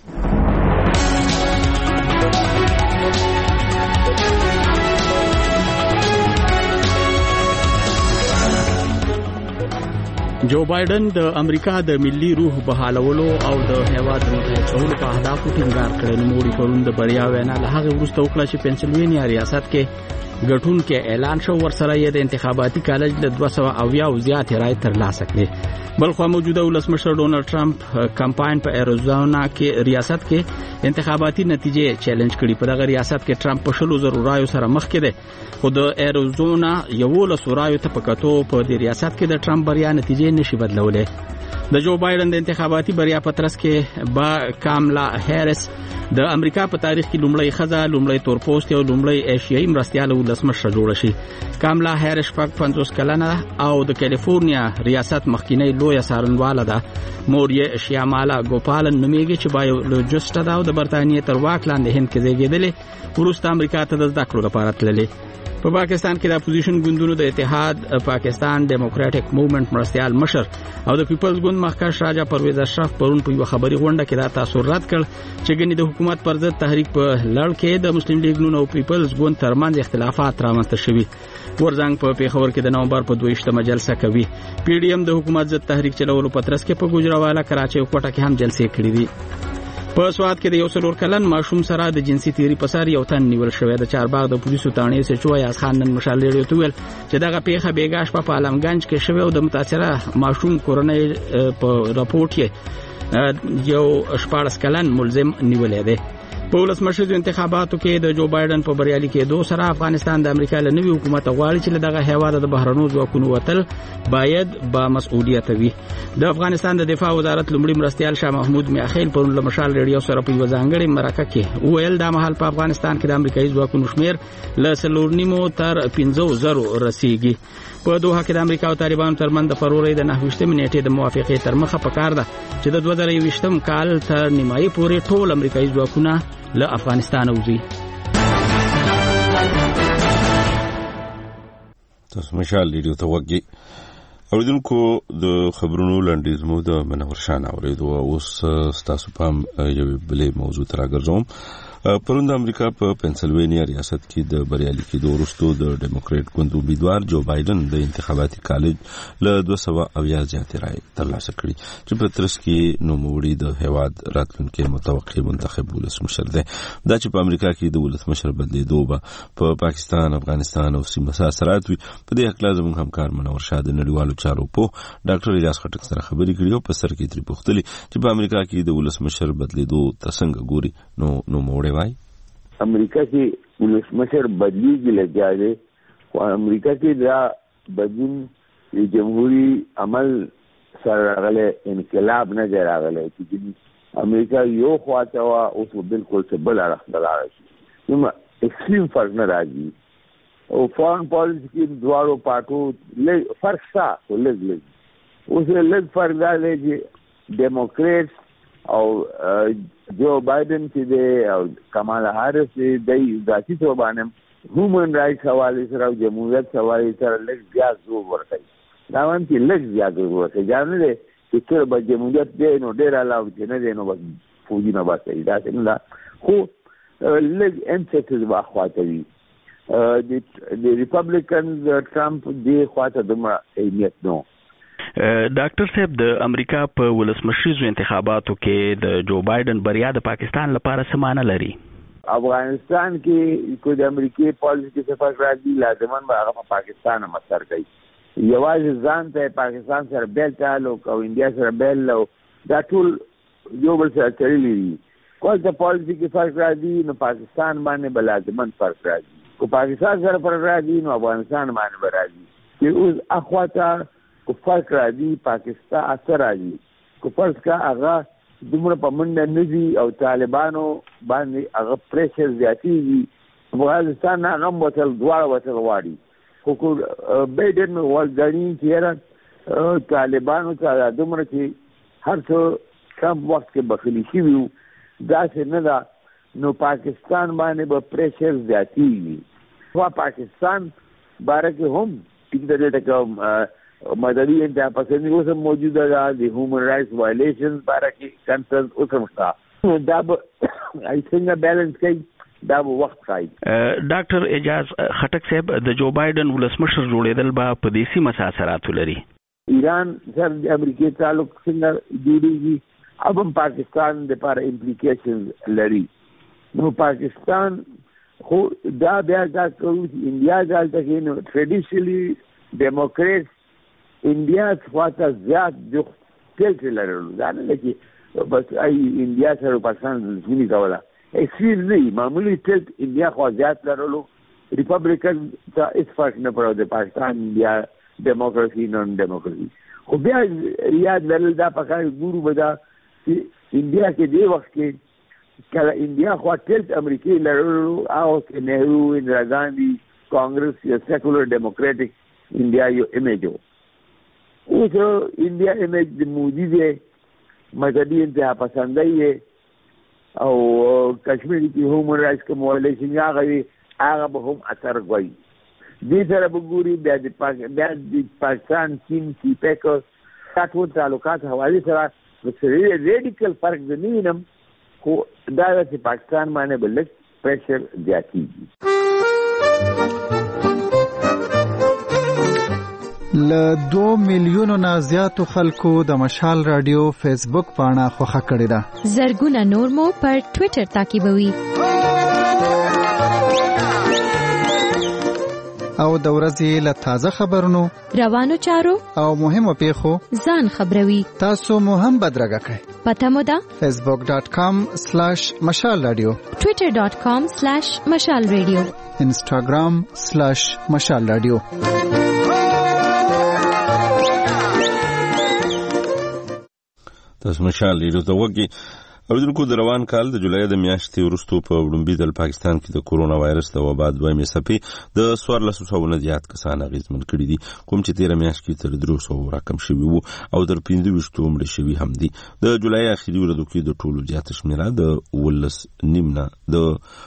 Speaker 2: جو بایدن د امریکا د ملي روح بحالولو او د هیواد متحد کولو په اهدافو ټینګار کړی. نوموړي پرون د بریا وینا له هغه وروسته وکړه چې پنسلوینیا ریاست کې ګټون کې اعلان شو. ورسره یې د انتخاباتي کالج له 200 او زیات رای ترلاسه کړې. بلخو موجوده ولسمشر ډونالد ټرمپ کمپاین په اریزونا کې ریاست کې انتخاباتي نتیجې چیلنج کړي. په دغه ریاست کې ټرمپ په 100,000 رایو سره مخ کې دی، خو د اریزونا 11 رایو ته پکاتو په دې ریاست کې د ټرمپ بریا نتیجې نشي بدلولې. د جو بایدن د انتخاباتي بریا په ترڅ کې با کاملا هریس د امریکا په تاریخ کې لومړی ښځه، لومړی تورپوستي او لومړی ایشیایي مرستیاله ولسمشر جوړه شي. کاملا هریس 50 کلنه او د کالیفورنیا ریاست مخکینی لویه څارنواله ده. مور یې شیامالا ګوپالن نومیږي چې بایولوجسټ ده او د برتانیې تر واک لاندې هند کې زیږېدلې، وروسته امریکا ته د زده کړو لپاره تللې. په پاکستان کې د اپوزیشن ګوندونو د اتحاد پاکستان ډیموکراټک موومېنټ مرستیال مشر او د پیپلز ګوند مخکښ راجا پرویز اشرف پرون په یو خبري غونډه کې دا تاثر رد کړ چې ګنې د حکومت پر ضد تحریک په لړ کې د مسلم لیگ نون او پیپلز ګوند ترمنځ اختلافات رامنځته شوي. ورزنګ په پیښور کې د نومبر په 22 جلسه کوي. پی ډی ایم د حکومت ضد تحریک چلولو په ترڅ کې په ګوجراوالا کراچي او کوټه کې هم جلسې کړې دي. په سواد کې د یو څلور کلن ماشوم سره د جنسي تیری په سر یو تن نیول شوی. د چارباغ د پولیسو تانې سچو یاس خان نن مشال ریډیو ته ویل چې دغه پیښه بیګاش په عالمگنج کې شوی او د متاثره ماشوم کورنۍ په راپورټ کې یو 14 کلن ملزم نیولې ده. په ولسمشر انتخاباتو کې د جو بایدن په بریالي کېدو سره افغانستان د امریکا له نوي حکومت غواړي چې دغه هیواد د بهرنیو ځواکونو وتل باید با مسؤلیت وي. د افغانستان د دفاع وزارت لومړي مرستیال شاه محمود میاخیل په لمشال ریډیو سره په ځانګړي مرکه کې ویل د مهال په افغانستان کې د امریکایي ځواکونو شمیر له 4.5 تر 15,000 رسیدي. په دوحه کې د امریکا او طالبانو ترمنځ د فروری د 9 نیټې د موافقې تر مخه پکار ده چې د 2020 کال تر نیمایي پورې ټول امریکایي ځواکونه له افغانستان وځي.
Speaker 1: تاسو مشال ریډیو ته وګورئ. اوریدونکو د خبرونو لنډیز مو د منور شان اوریدو. اوس تاسو پام یو بلې موضوع ته راګرځوم. پرون د امریکا په پنسلوینیا ریاست کې د بریالي کېدو وروسته د ډیموکریټ ګوند امیدوار جو بایدن د انتخاباتي کالج له 200 زیاتې رای ترلاسه کړي چې په ترڅ کې نوموړي د هیواد راتلونکي متوقع منتخب ولسمشر دی. دا چې په امریکا کې د ولسمشر بدلیدو به په پاکستان، افغانستان او سیمه اثرات وي، په دې حق لازم همکار منور شاه د نړیوالو چارو په ډاکټر الیاس خټک سره خبرې کړې او په سر کې تری پوښتلې چې په امریکا کې د ولسمشر بدلیدو څنګه ګوري. نو
Speaker 4: امریکا کې ولسمشر بدلیږي لګیا دی، خو امریکا کې دا بدلون جمهوریت عمل سره راغلی انقلاب نه دی راغلی چې امریکا یو خواته وه اوس بالکل څه بل اړخ ته لاړه شي. نو اکسټریم فرق نه راځي او فارن پالیسي کې دواړو پارټو فرق شته، خو لږ اوس لږ فرق دا دی چې ډیموکریټس او جو بایدن چې دی او کمالا هاریس چې دی ذاتي توګه باندې هیومن رایټس حوالې سره او جمهوریت حوالې سره لږ زیات زور ورکوي. دا وایم چې لږ زیات زور ورکوي، دا نه دی چې کله به جمهوریت دی نو ډېر علاوه چې نه دی نو به فوجي نه باسي، داسې نه ده، خو لږ امفیسس به خواته وي. د ریپبلیکنز ټرمپ دې خواته دومره اهمیت نه.
Speaker 2: ډاکټر صاحب د امریکا په ولسمشریزو انتخاباتو کې د جو بایدن بریا د پاکستان لپاره څه معنی لري؟
Speaker 4: افغانستان کې کوم د امریکای پالیسي کې څه فرق راځي لازمان به هغه په پاکستان هم اثر کوي. یوازې ځان ته پاکستان سره بیل تعلق او انډیا سره بیل او دا ټول یو بل سره تړلي دي. کوم د پالیسي کې فرق راځي نو پاکستان باندې به لازمان فرق راځي، کو پاکستان سره فرق راځي نو افغانستان باندې به راځي. چې اوس اخواته کو فرق راځي پاکستان اثر راځي، کو فرض کا هغه دومره په منډه نه دي او طالبانو باندې هغه پریشر زیاتېږي، افغانستان هغه وتل دواړه وتل غواړي. خو بایدن ولګنی چې طالبانو ته دومره چې هر څه کم وخت کې بخیلي شوي وو داسې نه ده. نو پاکستان باندې به پریشر زیاتېږي. خو پاکستان باره کې هم ټیک د ټکه مدني انتها پسندي اوس هم موجوده ده. د هیومن رایټس وایلیشنز باره کې کنسرن اوس هم شته. دا به څنګه بیلنس کوي دا به وخت ښایي.
Speaker 13: ډاکټر اعجاز خټک صاحب د جو بایډن ولسمشر جوړېدل به په دې سیمه څه اثرات ولري؟
Speaker 4: ایران سره د امریکې تعلق څنګه جوړېږي अब هم پاکستان دپاره امپلیکیشنز لري. نو پاکستان خو دا بیا دا کوي چې انډیا دلته کې نو ټریډیشنلی ډیموکریټ انډیا خواته زیات جو ټلټ لرلو. دا نه چې بس ای انډیا سره پاکستان دښمني کوله اکسیر نه معمولی ټلټ انډیا خوا زیات لرلو. ریپبلیکن ته هېڅ فرق نه پرو د پاکستان انډیا ډیموکراسي نن ډیموکراسي. خو بیا یاد لرل دا پکار ګورو به دا چې انډیا کې دې وخت کې کله انډیا خوا ټلټ امریکې لرلو او کې نهرو اندرا ګاندي کانګرس یا سیکولر ډیموکریټک انډیا یو ایمیج و. اوس انډیا ایمیج د مودي دی مذهبي انتها پسندی او کشمیر کې هیومن رایټس کوم وایلیشن هغه به هم اثر کوي. دې سره به ګوري بیا د پاکستان چین سیپیک دا ټول تعلقات حوالې سره ریډیکل فرق د نه وینم. خو دا چې پاکستان باندې به لږ پریشر زیاتېږي.
Speaker 8: له 2 میلیونو نه زیاتو خلکو د مشال رادیو فیسبوک پاڼه خوښه کړې ده.
Speaker 9: زرګونه نور مو پر ټوئیټر تعقیبوي.
Speaker 8: او د ورځې له تازه خبرونو
Speaker 9: روانو چارو
Speaker 8: او مهمو پیښو
Speaker 9: ځان خبروي.
Speaker 8: تاسو مو هم بدرګه کړئ.
Speaker 9: پته مو ده
Speaker 8: facebook.com/مشال رادیو،
Speaker 9: twitter.com/مشال رادیو،
Speaker 8: instagram/مشال رادیو.
Speaker 1: تاسو مشال رادیو ته وګورئ. اوریدونکو د روان کال د جولای د میاشتې وروسته په وړومبي ځل پاکستان کې د کورونا وایرس د وبا دویمې څپې د 1400 نه زیات کسان اغېزمن کړي دي، کوم چې تیره میاشت کې تر 300 راکم شوي وو او تر 25 مړه شوي هم دي. د جولای اخري ورځو کې د ټولو زیاته شمیره د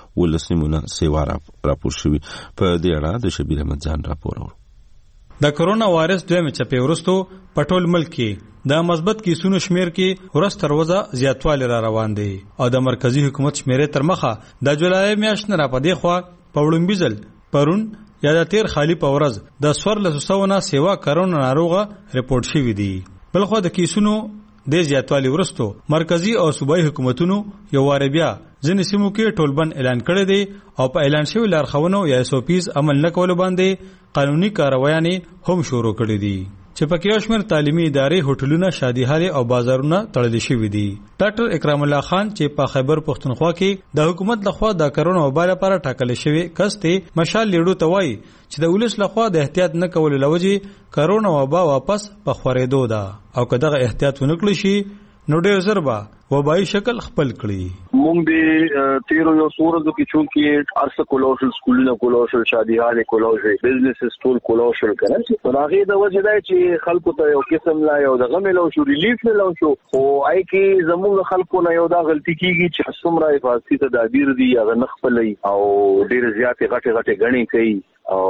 Speaker 1: 19 سیوا راپور شوي. په دې اړه د شبیر احمد ځان راپور اورو.
Speaker 14: د کورونا وایرس دویمه څپې وروسته په ټول ملک کې د مثبت کیسونو شمیر کې ورځ تر ورځې زیاتوالی را روان دی او د مرکزی حکومت شمیرې تر مخه د جولای میاشت نه را پدې خوا په وړومبي ځل پرون یا د تیر خالی په ورځ د 1400 نه سیوا کرونا ناروغه ریپورت شوی دی. بلخو د کیسونو د زیاتوالی وروسته مرکزی او صوبایي حکومتونو یو واره بیا ځینې سیمو کې ټولبند اعلان کړی دی او په اعلان شوی لارښوونو یا SOPs عمل نه کولو باندې قانوني کاروایانې هم شروع کړې دي چې پکې یو شمېر تعلیمي ادارې، هوټلونه، شادیهارې او بازارونه تړل شوي دي. ډاکټر اکرام الله خان چې په خیبر پښتونخوا کې د حکومت لخوا د کرونا وبا لپاره ټاکل شوی کس ته مشال لیډو ته وایي چې د ولس لخوا د احتیاط نه کولو لوجې کرونا وبا واپس په خورېدو ده او که دغه احتیاط ونه کړی شي نو ډېر ژر به وبایي شکل خپل کړي.
Speaker 15: مونږ د تیرو یو سورزو کې چونکې ارسه کولوشل سکولونه کولوشل شادیهانې کولوشل بزنسز ټول کولوشل کړل. نو هغه د وجه دی چې خلکو ته یو قسم لا یو دغه ملو شو ریلیف ملو شو او آی کې زموږ خلکو نه یو دا غلطي کیږي چې څومره حفاظتي تدابیر دي هغه نه خپلوي او ډېر زیاتې غټې غني کوي او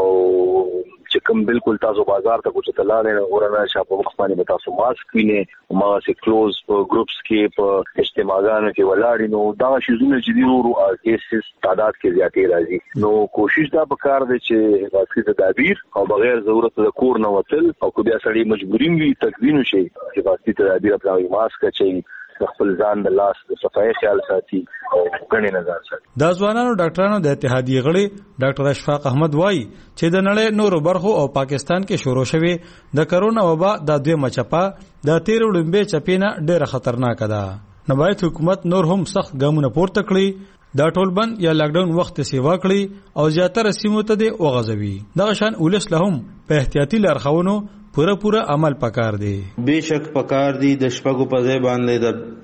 Speaker 15: چې کوم بالکل تاسو بازار ته کوڅه تلاله نه ورنه شاپو مخباني به تاسو ماسک وینئ ما سي کلوز په گروپس کې په اجتماعاتو کې ولاړ نو دا شیزونه چې دی ورو کیسز تعداد کې زیاتې راځي. نو کوشش دا وکړ دي چې حفاظتي تدابیر او بغیر ضرورت د کور نه وتل او کو بیا سړی مجبورین وي تکوین شي حفاظتي تدابیر په ماسک چي خپل ځان د لاس د صفای خیال ساتي او غني نظر ساتي.
Speaker 14: د ځوانانو ډاکټرانو د اتحادیې غړي ډاکټر اشفاق احمد وایي چې د نړۍ نورو برخو او پاکستان کې شروع شوی د کرونا وبا د دویمه چپه د تیر وړاندې چپې نه ډېره خطرناک ده. نو باید حکومت نور هم سخت ګامونه پورته کړي، دا ټول بند یا لاکډاون وخت سیوا کړي او زیاتره سیمو ته د وغځوي. دغه شان ولس له هم په احتیاطي لارښوونو پورا عمل پکار دی.
Speaker 16: بشک پکار دی د شپږو په ځای باندې د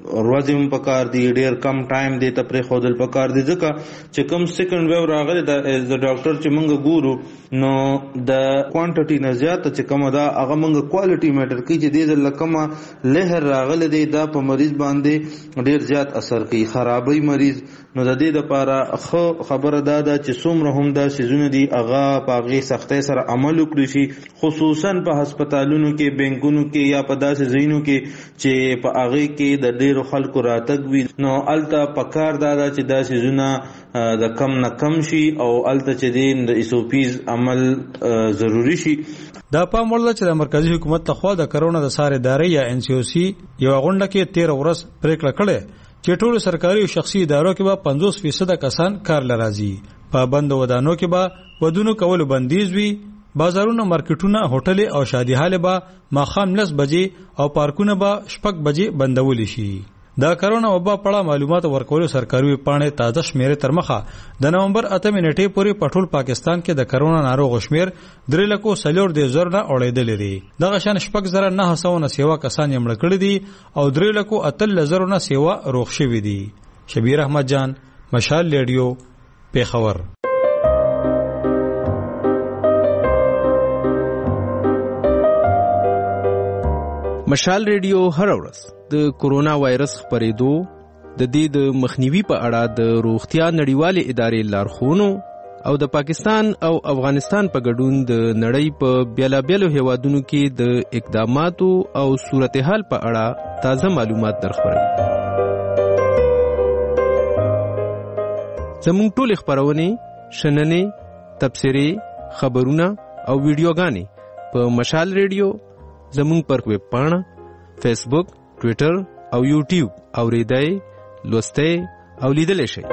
Speaker 16: ورځم پکار دی ډیر کم ټایم دی ته پرې خودل پکار دی ځکه چې کم سیکنډ ویو راغلی دا از د ډاکټر چې موږ ګورو نو د کوانټیټي نه زیات چې کومه دا هغه موږ کوالټي میټر کوي چې د لکمه لهر راغلی دی دا په مریض باندې ډیر زیات اثر کوي خرابوي مریض نو د دې لپاره خو خبره ده چې څومره هم دا سيزونه دي هغه په هغه سختۍ سره عمل وکړي شي خصوصا په هسپتالونو کې بانکونو کې یا په داسې ځایونو کې چې په هغه کې د ډیرو خلکو راتګ وي نو الته پکار دا چې دا سيزونه د کم نه کم شي او الته چې د ایسوپیز عمل ضروری شي.
Speaker 14: دا پام وړ چې د مرکزی حکومت تخوا د کرونا د سارې ادارې یا ان سی او سی یو غونډه کې 13 ورځ پریکړه کړې چې ټول سرکاري او شخصي ادارو کې به 50% کسان کار لراځي. په بند ودانو کې به ودونو کول بندیز وي. بازارونه مارکیټونه هوټل او شادي حاله به ماخام 10 بجې او پارکونه به 6 بجې بندول شي. دا کرونا وبا پړه معلومات ورکول سرکاري پاڼې تازه شمیره تر مخه د نومبر 8 نیټې پورې په ټول پاکستان کې د کرونا ناروغ شمیر 3,40,000 نه اړېدل لري. دغه شان 9,900 سیوا کسان یې مړ کړي دي او 3,80,000 نه سیوا روغ شوي دي. شبیر احمد جان مشال ریډیو پیښور.
Speaker 17: مشال ریډیو هر ورځ د کورونا وایرس خپرېدو د دې د مخنیوي په اړه د روغتیا نړیوالې ادارې لارښوونو او د پاکستان او افغانستان په ګډون د نړۍ په بیلابیلو هیوادونو کې د اقداماتو او صورتحال په اړه تازه معلومات درخبروي. زموږ ټول خبرونه شننې تبصرې خبرونه او ویډیوګانې په مشال ریډیو زموږ پر ویب پاڼه فیسبوک ټویټر او یوټیوب اوریدای لوستای او لیدل شي.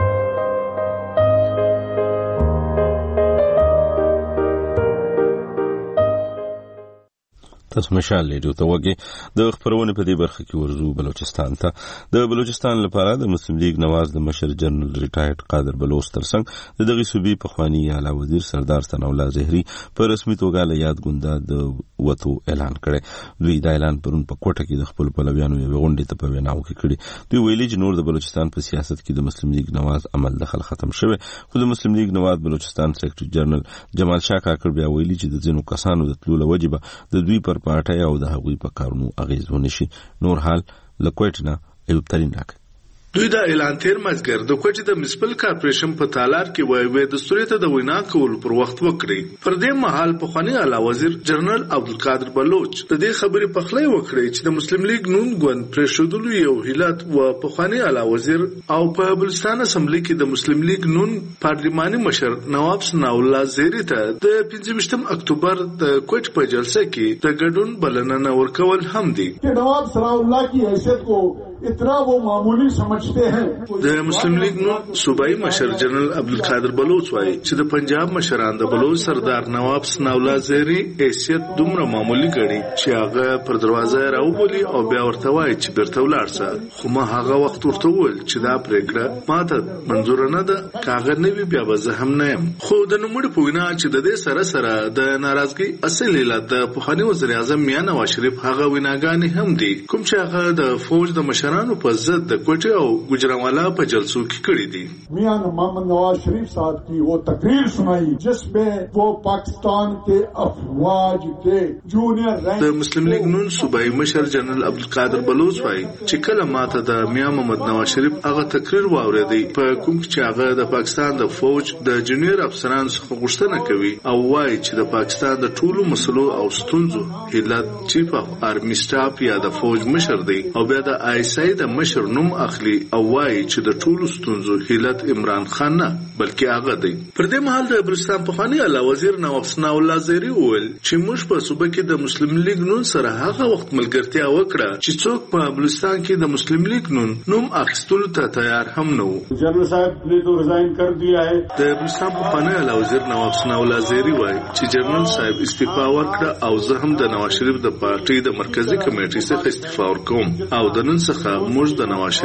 Speaker 1: تاسو مشال ریډیو ته وګورئ. د خبرونه په دې برخه کې ورزو بلوچستان ته د بلوچستان لپاره د مسلم لیگ نواز د مشر جنرال ریټایرډ قادر بلوچ ترڅنګ د دغه صوبې پخوانی اعلی وزیر سردار ثناء الله زهري په رسمي توګه له یاد ګوند د وته اعلان کړي. دوی دا اعلان پرون په کوټه کې د خپل پلویانو یو غونډه ته په ویناو کې کړي. دوی ویلي چې نور د بلوچستان په سیاست کې د مسلم لیگ نواز عمل دخل ختم شوی خو د مسلم لیگ نواز بلوچستان سیکریټری جنرال جمال شاه کاکړ بیا ویلي چې د ځینو کسانو د تلو وجبه د دوی پر پارټي او د هغوی په کارونو اغیز ونشي. نور حال لکوټ نه ایوب ترین راک.
Speaker 18: دوی دا اعلان تیر مازګر د کوټې د میونسپل کارپوریشن په تالار کې وایي د سوري ته د وینا کول پر وخت وکړي. پر دې مهال په خواني اعلی وزیر جنرال عبدالقادر بلوچ د دې خبرې په خلای وکړي چې د مسلم لیگ نون ګوند پرېښودلو یو هیلت و په خواني اعلی وزیر او په بلوچستان اسمبلی کې د مسلم لیگ نون پارلماني مشر نواب ثناء الله زهري ته د 15 اکتوبر د کوټ په جلسه کې د ګډون بلنه ورکول هم دي.
Speaker 19: نواب ثناء الله کی حیثیت کو اتنا وہ معمولی سمجھتے ہیں.
Speaker 18: د مسلم لیگ نو صوبائی مشر جنرال عبدالقادر بلوچ وایي چې د پنجاب مشران د بلوچ سردار نواب ثناء الله زهري حیثیت دومره معمولی کړي چې هغه پر دروازه راوبولي او بیا ورته وایي چې بیرته ولاړ شه. خو ما هغه وخت ورته وویل چې دا پریکړه ماته منظور نه ده کاغذ نه وي بیا به زه هم نه یم. خو د نوموړي په وینا چې د دې سره سره د ناراضګۍ اصل علت د پخواني وزیر اعظم میاں نواز شریف هغه ویناګانې هم دي کوم چې هغه د فوج د مشرانو په ضد د کوټې او گجرانوالا په جلسو کې کړي دي.
Speaker 19: میاں محمد نواز شریف صاحب کی وہ تقریر سنائی جس میں وہ پاکستان کے افواج کے جونیئر رینک
Speaker 18: د مسلم لیگ نون صوبائی مشر جنرال عبدالقادر بلوچ وایي چې کله ماته د میاں محمد نواز شریف هغه تقریر واوریدي په کوم چې هغه د پاکستان د فوج د جونیئر افسرانو څخه غوښتنه کوي او وایي چې د پاکستان د ټولو مسلو او ستونزو هیلت چیف اف آرمی سټاف یا د فوج مشر دی او بیا د آی اس آی د مشر نوم اخلي او وایي چې د ټولو ستونزو هیلت عمران خان نه بلکې هغه دی. پر دې مهال د بلوچستان پخوانی اعلی وزیر نواب ثناء الله زهري وویل چې موږ په صوبه کې د مسلم لیگ نون سره هغه وخت ملګرتیا وکړه چې څوک په بلوچستان کې د مسلم لیگ نوم اخیستلو ته تیار هم نه وو.
Speaker 19: جنرال صاحب نے تو ریزائن کر دیا ہے.
Speaker 18: د بلوچستان پخوانی اعلی وزیر نواب ثناء الله زهري وایي چې جنرال صاحب استعفا ورکړه او زه هم د نواز شریف د پارټي د مرکزی کمیټې څخه استعفا ورکوم او د نن څخه موږ د نواز شریف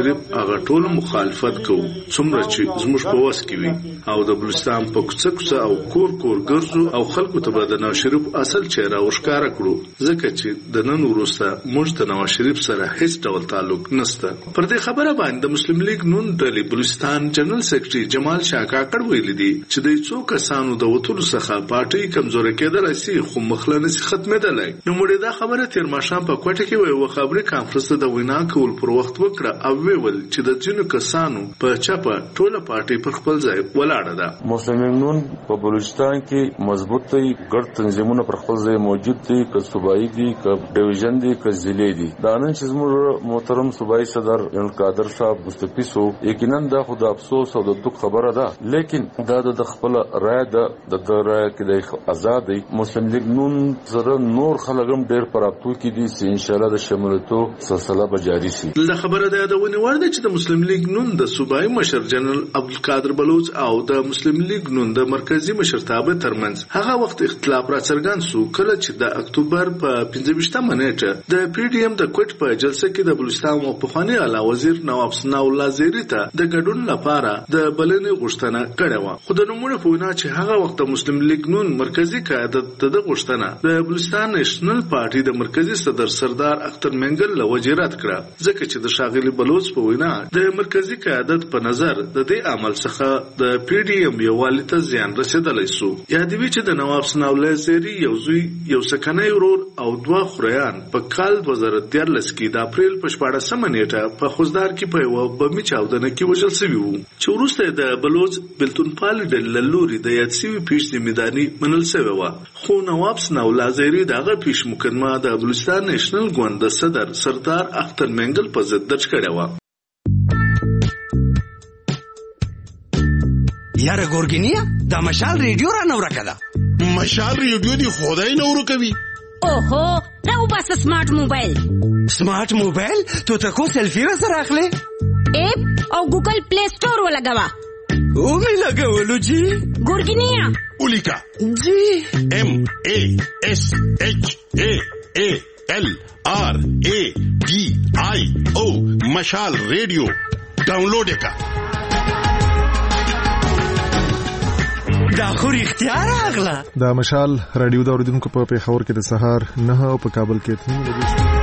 Speaker 18: هغه ټول مخالفت کوو څومره چې زموږ په وس کې وي او د بلوچستان په کوڅه او کور ګرځو او خلکو ته د نواز شریف اصل چهره ورښکاره کړو ځکه چې د نن وروسته موږ د نواز شریف سره هیڅ ډول تعلق نشته. پر دې خبره باندې د مسلم لیگ نون ډلې بلوچستان جنرال سیکریټري جمال شاه کاکړ ویلي دي چې د څو کسانو د وټولو څخه پارټي کمزوري کېدل شي خو مخله نشي ختمېدلای. نو موږ دا خبره تیر ماښام په کوټه کې وایو خبري کانفرنس د وینا کول پر وخت وکړه او ویل چې د ځینو کسانو په چاپه ټوله پارټي پر خپل ځای ولاړه ده.
Speaker 20: مسلم لیگ نون په بلوچستان کې مضبوط دی، ګډ تنظیمونه پر خپل ځای موجود دي، که صوبایي دي که ډیویژن دي که ضلعي دي. دا نن چې زموږ محترم صوبایي صدر جنرال قادر صاحب مستفی سو یقینا دا خو د افسوس او د دک خبره ده، لیکن دا د خپل رائے د رائے کې د آزاد دی. مسلم لیگ نون سره نور خلک هم ډېر پرابطو کې دي چې ان شاء الله د شمولتو سلسله به جاری شي.
Speaker 18: د خبره ده د ونیوړ ده چې د مسلم لیگ نون د صوبایي مشر جنرال عبدالقادر بلوچ او د مسلم لیگ نون د مرکزی مشرتابه ترمنځ هغه وخت اختلاف را څرګند سو کله چې د اکتوبر په 15مه نیټه د پی ډی ایم د کوټ په جلسه کې د بلوچستان او پخوانی اعلی وزیر نواب ثناء الله زیری ته د ګډون لپاره د بلنې غوښتنه کړې و. خو د نومونه په وینا چې هغه وخت مسلم لیگ نون مرکزی قیادت د غوښتنه د بلوچستان نېشنل پارټي د مرکزی صدر سردار اختر منګل له وجې رد کړه ځکه چې د شاغلي بلوچ په وینا د مرکزی قیادت په نظر د دې عمل څخه د پی ډی ایم یووالي ته زیان رسیدلی سو. یادوي چې د نواب ثناء الله زیری یو زوی یو سکنی ورور او دوه خوریان په کال 2013 کې د اپریل په 14مه نیټه په خوزدار کې په یو بمي چاودنه کې وژل شوی وو چې وروسته د بلوچ بلتونپال د لوري د یاد شوی پیش ذمہداري منل شوی و. خو نواب ثناء الله زیری دغه پیش مقدمه د بلوچستان نېشنل ګوند د صدر سردار اختر منګل په ضد درج کړې و.
Speaker 21: یاره ګورګینیا دا مشال ریډیو را نو راکړه.
Speaker 22: مشال ریډیو دی خدای نو ورکوي.
Speaker 23: اوهو راو بس سمارټ موبایل.
Speaker 21: سمارټ موبایل ته تاسو سلفي سره اخلي
Speaker 23: اپ او ګوګل پلی سٹور ولګوا.
Speaker 21: او می لګولو جی
Speaker 23: ګورګینیا
Speaker 22: اولیکا
Speaker 21: جی
Speaker 22: ام ا اس اچ ا ال آر ا ډي آی او مشال ریډیو ډاونلوډ کړه.
Speaker 21: دا خو اختیار اغلا
Speaker 24: دا مشال رادیو د اوریدونکو په پیښور کې د سهار 9 او په کابل کې 3 بجې.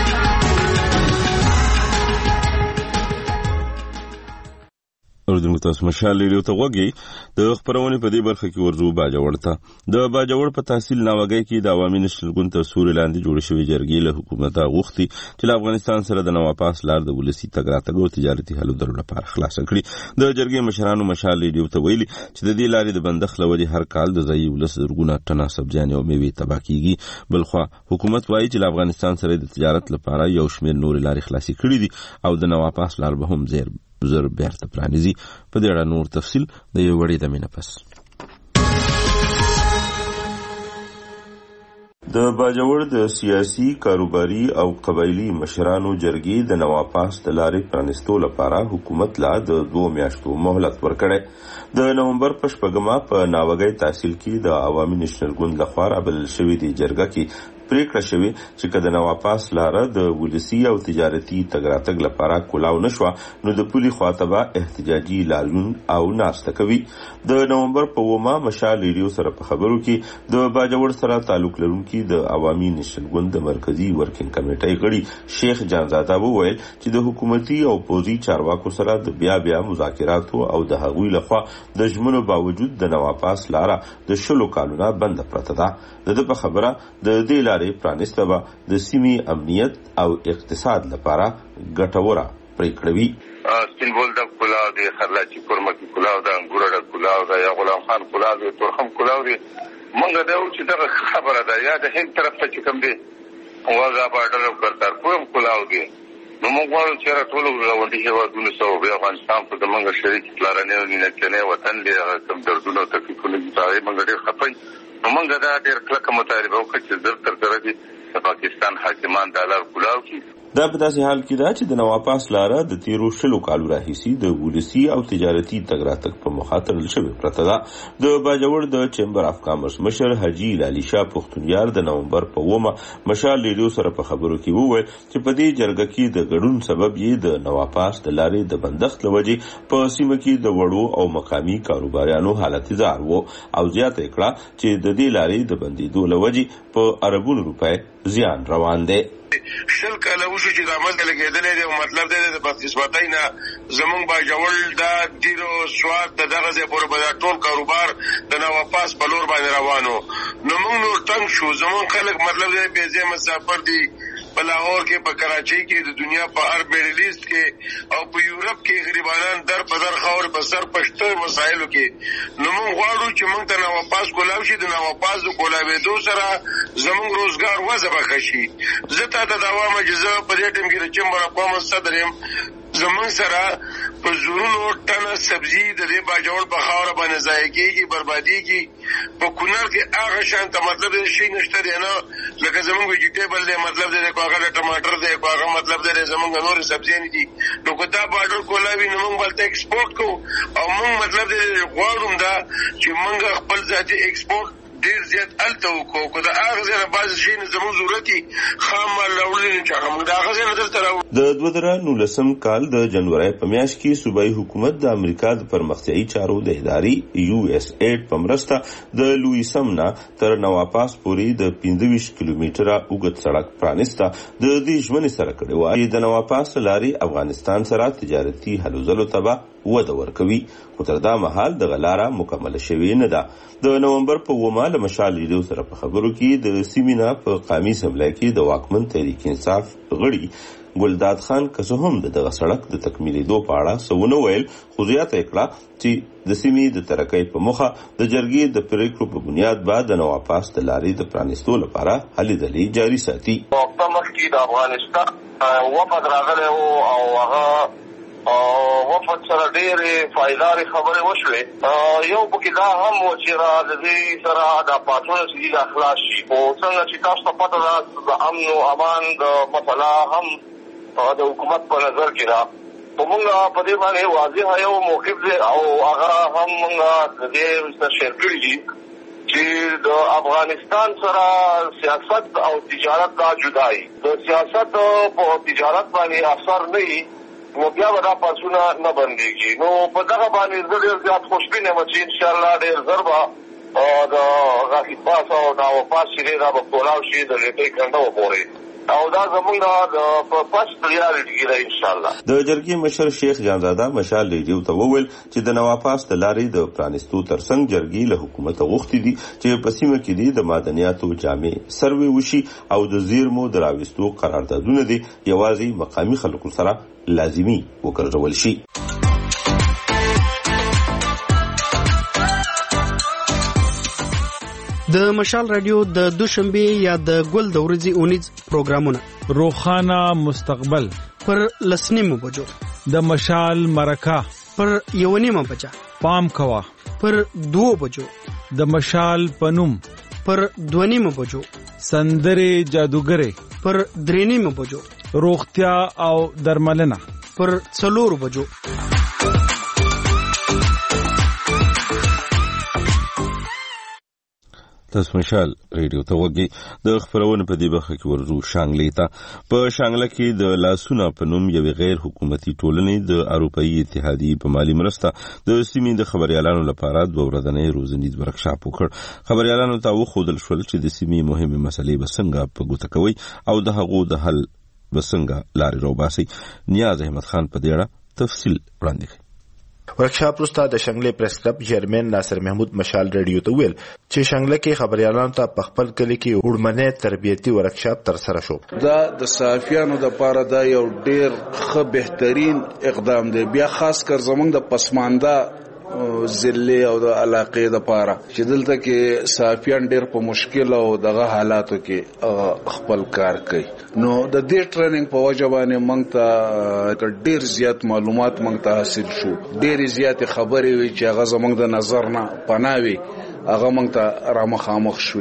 Speaker 1: اوریدونکو تاسو مشال ریډیو ته وګورئ. د خبرونه په دې برخه کې ورزو باجوړ ته د باجوړ په تحصیل ناوګي کې د عوامي نشل ګوند ته سوري لاندې جوړ شوی جرګې له حکومت غوښتي چې له افغانستان سره د نواپاس لار د ولسی تګراتګ او تجارتي حل درلو لپاره خلاص کړي. د جرګې مشرانو مشال ریډیو ته ویلي چې د دې لارې د بندخ لوري هر کال د ځای ولس زرګونه ټنه سبزیان او میوه تباہ کیږي. بلخوا حکومت وایي چې له افغانستان سره د تجارت لپاره یو شمېر نور لارې خلاصي کړي دي او د نواپاس لار به هم زر بیرته پرانیزي. په دې اړه نور تفصیل د یو وړي د مینه پس. د باجوړ د سیاسي کاروباري او قبایلی مشرانو جرګې د نواپاس د لارې پرانیستو لپاره حکومت لا د 2 میاشتو مهلت ورکړی. د نومبر په 8مه په ناوګي تحصیل کې د عوامي نېشنل ګوند لخوا راوبلل شوې دی جرګه کې پریکړه شوې چې کله نواپاس لاره د ولسی او تجارتي تګراتګ لپاره کولاو نشو نو د پولی خاطبه احتجاجي لاریون او ناشته کوي. د نومبر په 9مه مشال ریډیو سره په خبرو کې د باجوړ سره تعلق لرونکي د عوامي نېشنل ګوند د مرکزی ورکینګ کمیټې غړي شیخ جانزاده وویل چې د حکومتي او پوزي چارواکو سره د بیا مذاکراتو او د هغوی لخوا د ژمنو باوجود د نواپاس لاره د شلو کالونه بند پرته ده. د په خبره د دې لارې پرانیسته به د سیمې امنیت او اقتصاد لپاره ګټوره پریکړه وي.
Speaker 5: سپینبول د کلاو دی، خرلاچی کورمکی کلاو ده، انګوره د کلاو ده، یا غلام خان کلاو دی، تورخم کلاو دی. مونږ دا و چې دغه خبره ده یا د هند طرف ته چې کوم دی وغا باډر او کرتارپور هم کلاو دی. نو موږ غواړو چې راټول غونډې هیوادونو سره به افغانستان په زمونږ شریک پلانونه او نینکنه وطن دی کوم دردونه او تکلیفونه دي هغه موږ ډېر خپای. نو موږ دا ډېر کلکه مطالبه وکړه چې زر تر سره دي د پاکستان حاکمان د لار کلاو کی
Speaker 1: دا په داسې حال کې ده چې د نواپاس لاره د تیرو 20 کالو راهیسي د ولسي او تجارتي تګ راتګ په مخاطر شوی پرته ده. د باجوړ د چیمبر اف کامرس مشر حاجی لالی شاه پختونیار د نومبر په 9 مشال ریډیو سره په خبرو کې وویل چې په دې جرګه کې د ګډون سبب یې د نواپاس د لارې د بندښت لوجې په سیمه کې د وړو او مقامی کاروبارانو حالت زار وو او زیاته کړه چې د دې لارې د بندیدو لوجې په اربونو روپۍ زیان روان دی.
Speaker 3: شل کاله وشو چې د عمل لګېدلې دی او مطلب دی د بدقسمتۍ نه زمونږ باجوړ دا ډیرو سواد د دغه ځای پورې به ټول کاروبار د نواپاس په لور باندې روانو نو موږ نور تنګ شو. زمونږ خلک مطلب دی بې ځایه مسافر دي په لاهور کې په کراچۍ کې د دنیا په هر بیډ لیست کې او په یورپ کې غریبانان در په در خاور په سر پښتو مسایلو کې نو موږ غواړو چې موږ ته نواپاس کولاو شي. د نواپاس د کولاوېدو سره زمونږ روزګار وځبه شي. زه ته د دوام اجازه په دې ټیم کې د چیمبر اف کامرس صدر یم. زمونږ سره په زورونو ټنه سبزي د دې باجوړ په خاوره باندې ضایع کېږي بربادېږي. په کونړ کې هغه شان ته مطلب دی شی نشته دی نه لکه زمونږ ویجیټیبل دی مطلب دی هغه ټماټر دی هغه مطلب دی زمونږ نور سبزي نه دي. نو که دا بارډر کولاوي نو موږ بلته ایکسپورټ کوو او موږ مطلب دی غواړم دا چې موږ خپل ذاتي ایکسپورټ ډیر زیات الته وکړو. که د هغه ځای نه بعضې شی نه زموږ ضرورت وي خام مال راوړلی نه چې هغه موږ د هغه ځای نه دلته راوړو.
Speaker 1: د 2019 کال د جنوري په میاشت کې صوبایي حکومت د امریکا د پرمختیایي چارو د ادارې USAID په مرسته د لویسم نه تر نواپاس پورې د 25 کیلومتره اوږد سړک پرانیسته. د دې ژمنې سره کړې وه چې د نواپاس لارې افغانستان سره تجارتي هلو ځلو ته به وده ورکوي خو تر دا مهال دغه لاره مکمله شوې نه ده. د نومبر په 9 له مشال ریډیو سره په خبرو کې د سیمینا په قامي اسمبلی کې د واکمن تحریک انصاف غړي ګلداد خان که څه هم دغه سړک د تکمیلېدو په اړه څه ونه ویل خو زیاته کړه چې د سیمې د ترقۍ په موخه د جرګې د پریکړو په بنیاد به د نواپاس د لارې د پرانیستو لپاره هلې ځلې جاري ساتي.
Speaker 3: په مخکې د افغانستان وفد راغلی و او هغه وفد سره ډېرې فایدارې خبرې وشوې. یو پکې دا هم و چې را د دې سره دا پاڅون چې دي دا خلاص شي. خو څنګه چې تاسو ته پته ده د امن او امان د مسله هم د حکومت په نظر کې ده. خو موږ په دې باندې واضح یو موقف دی او هغه هم موږ د دې سره شیر کړي دي چې د افغانستان سره سیاست او تجارت دا جدایي د سیاست په تجارت باندې اثر نه وي نو بیا به دا پاسونه نه بندېږي. نو په دغه باندې زه ډېر زیات خوشبینه یم چې انشاءالله ډېر ژر به د غافیپاس او نواپاس چې دی دا به کولاو شي د ریټۍ کنډه وپورې او دا زمونږ د فرسټ پریارټي کې ده انشاءالله.
Speaker 1: د جرګې مشر شیخ جانزاده مشال ریډیو ته وویل چې د نواپاس د لارې د پرانیستو ترڅنګ جرګې له حکومته غوښتي دي چې په سیمه کې دي د معدنیاتو جامع سروې وشي او د زیرمو د راوستو قراردادونه دي یوازې مقامي خلکو سره لازمي وکړول شي.
Speaker 12: د مشال رادیو د دوشنبه یا د ګل د ورځې اونیز پروګرامونه
Speaker 11: روخانه مستقبل
Speaker 12: پر لسنیمو بجو
Speaker 11: د مشال مرکه
Speaker 12: پر یونیمه بجا
Speaker 11: پام کوا
Speaker 12: پر 2 بجو
Speaker 11: د مشال پنوم
Speaker 12: پر 2 بجو
Speaker 11: سندره جادوګره
Speaker 12: پر 3 بجو
Speaker 11: روغتیا او درملنه
Speaker 12: پر 4 بجو.
Speaker 1: تاسو مشال ریډیو ته وګورئ. د خبرونو په دې برخه کې ورزو شانګلې ته په شانګله کې د لاسونه په نوم یو غیر حکومتي ټولنې د اروپאי اتحادیې په مالی مرسته د سیمې د خبريالانو لپاره د ورځنۍ روزنیز ورکشاپ وکړ. خبريالانو ته وښودل شول چې د سیمې مهمه مسلې به څنګه په ګوته کوي او د هغو د حل به څنګه لارې راوباسي. نیاز احمد خان په دې اړه تفصیل وړاندې کړ.
Speaker 6: ورکشاپ وروسته د شنګلې پریس کلب چیرمن ناصر محمود مشال ریډیو ته ویل چې شنګله کې خبريالانو ته په خپل کلی کې وړمنه تربیتي ورکشاپ تر سره شو.
Speaker 7: دا د صحافیانو د پاره دا یو ډیر ښه بهترین اقدام دی. بیا خاص کر زمونږ د پسمانده ضلع او د علاقې د پاره چې دلته کې صحافیان ډیر په مشکل او دغه حالاتو کې خپل کار کوي. نو د دې ټریننګ په وجه باندې موږ ته ډیر زیات معلومات موږ ته حاصل شو. ډیر زیات خبرې وي چې هغه زموږ د نظر نه پناوي هغه موږ ته را مخامخ شوې.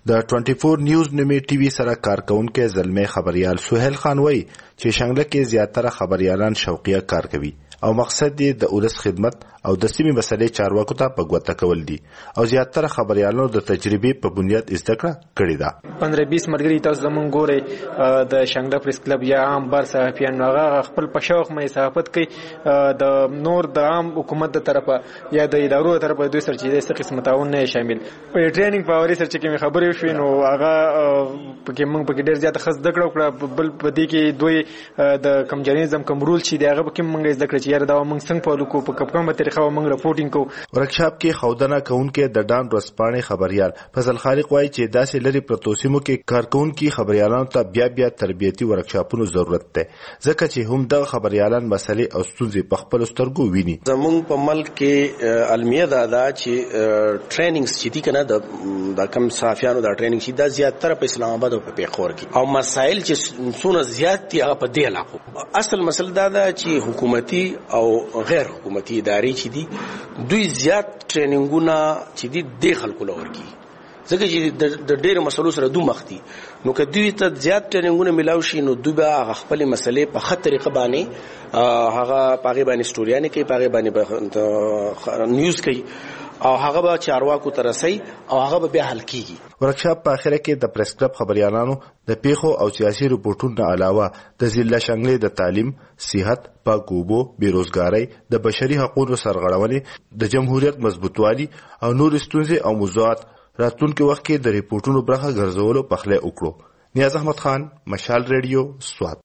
Speaker 6: د 24 نیوز نومي ټي وي سره کارکونکو زلمي خبريال سہیل خان وایي چې شنګله کې زیاتره خبريالان شوقیه کار کوي او مقصد یې د ولس خدمت او د سیمې مسلې چارواکو ته په ګوته کول دي او زیاتره خبريالانو د تجربې په بنیاد زده کړه کړې ده.
Speaker 2: 15-20 مرګري تاسو زمونږ ګوري د شنګله پریس کلب یا عام بر صحافیان هغه خپل په شوق مې صحافت کوي د نور د عام حکومت د طرفه یا د ادارو د طرفه دوی سره چې د قسم تعاون نه شامل په ټریننګ په اوري سره چې خبرې شوي نو هغه پکې موږ پکې ډېر زیات خص د کړو بل په دې کې دوی د کمجنیزم کوم رول چې دغه پکې موږ زده کړ چې یاره دا موږ څنګه په لکو په کومه طریقه موږ رپورټینګ کوو.
Speaker 6: ورکشاپ کې خودنه کونکو د ډان رسپانې خبريال فضل خالق وایي چې داسې لري پروتوسیمو کې کارکونکو خبريالانو ته بیا تربیتي ورکشاپونو ضرورت ده ځکه چې هم د خبريالان مسلې او ستونزې په خپل سترګو ویني.
Speaker 4: زمونږ په ملک کې المیه دا چې ټریننګز چې دي کنه د کم صحافیانو دا ټریننګ چې دا زیاتره په اسلام آباد او په پیښور کې او مسائل چې څونه زیات دي هغه په دې علاقو. اصل مسله دا ده چې حکومتي او غیر حکومتي ادارې چې دي دوی زیات ټریننګونه چې دي د خلکو لور کی ځکه چې د ډېر مسلو سره دوه مخ دي نو که دوی ته زیات ټریننګونه ملاو شي نو دوی به خپل مسلې په خط طریقه باندې هغه پاغي باندې سټوریانه کوي پاغي باندې نیوز کوي او هغه به چارواکو ته رسي او هغه به بیا حل کیږي.
Speaker 6: ورکشاپ په اخره کې د پریس کلب خبريالانو د پیښو او سیاسي رپورټونو علاوه د ضلع شنګلې د تعلیم، صحت، پاک اوبو، بیروزګاری، د بشري حقوقو سرغړونې، د جمهوریت مضبوطوالي او نور ستونزې او موضوعات راتلونکي وخت کې د ریپورټونو برخه ګرځولو په خله وکړو. نیاز احمد خان، مشال ریډیو، سوات.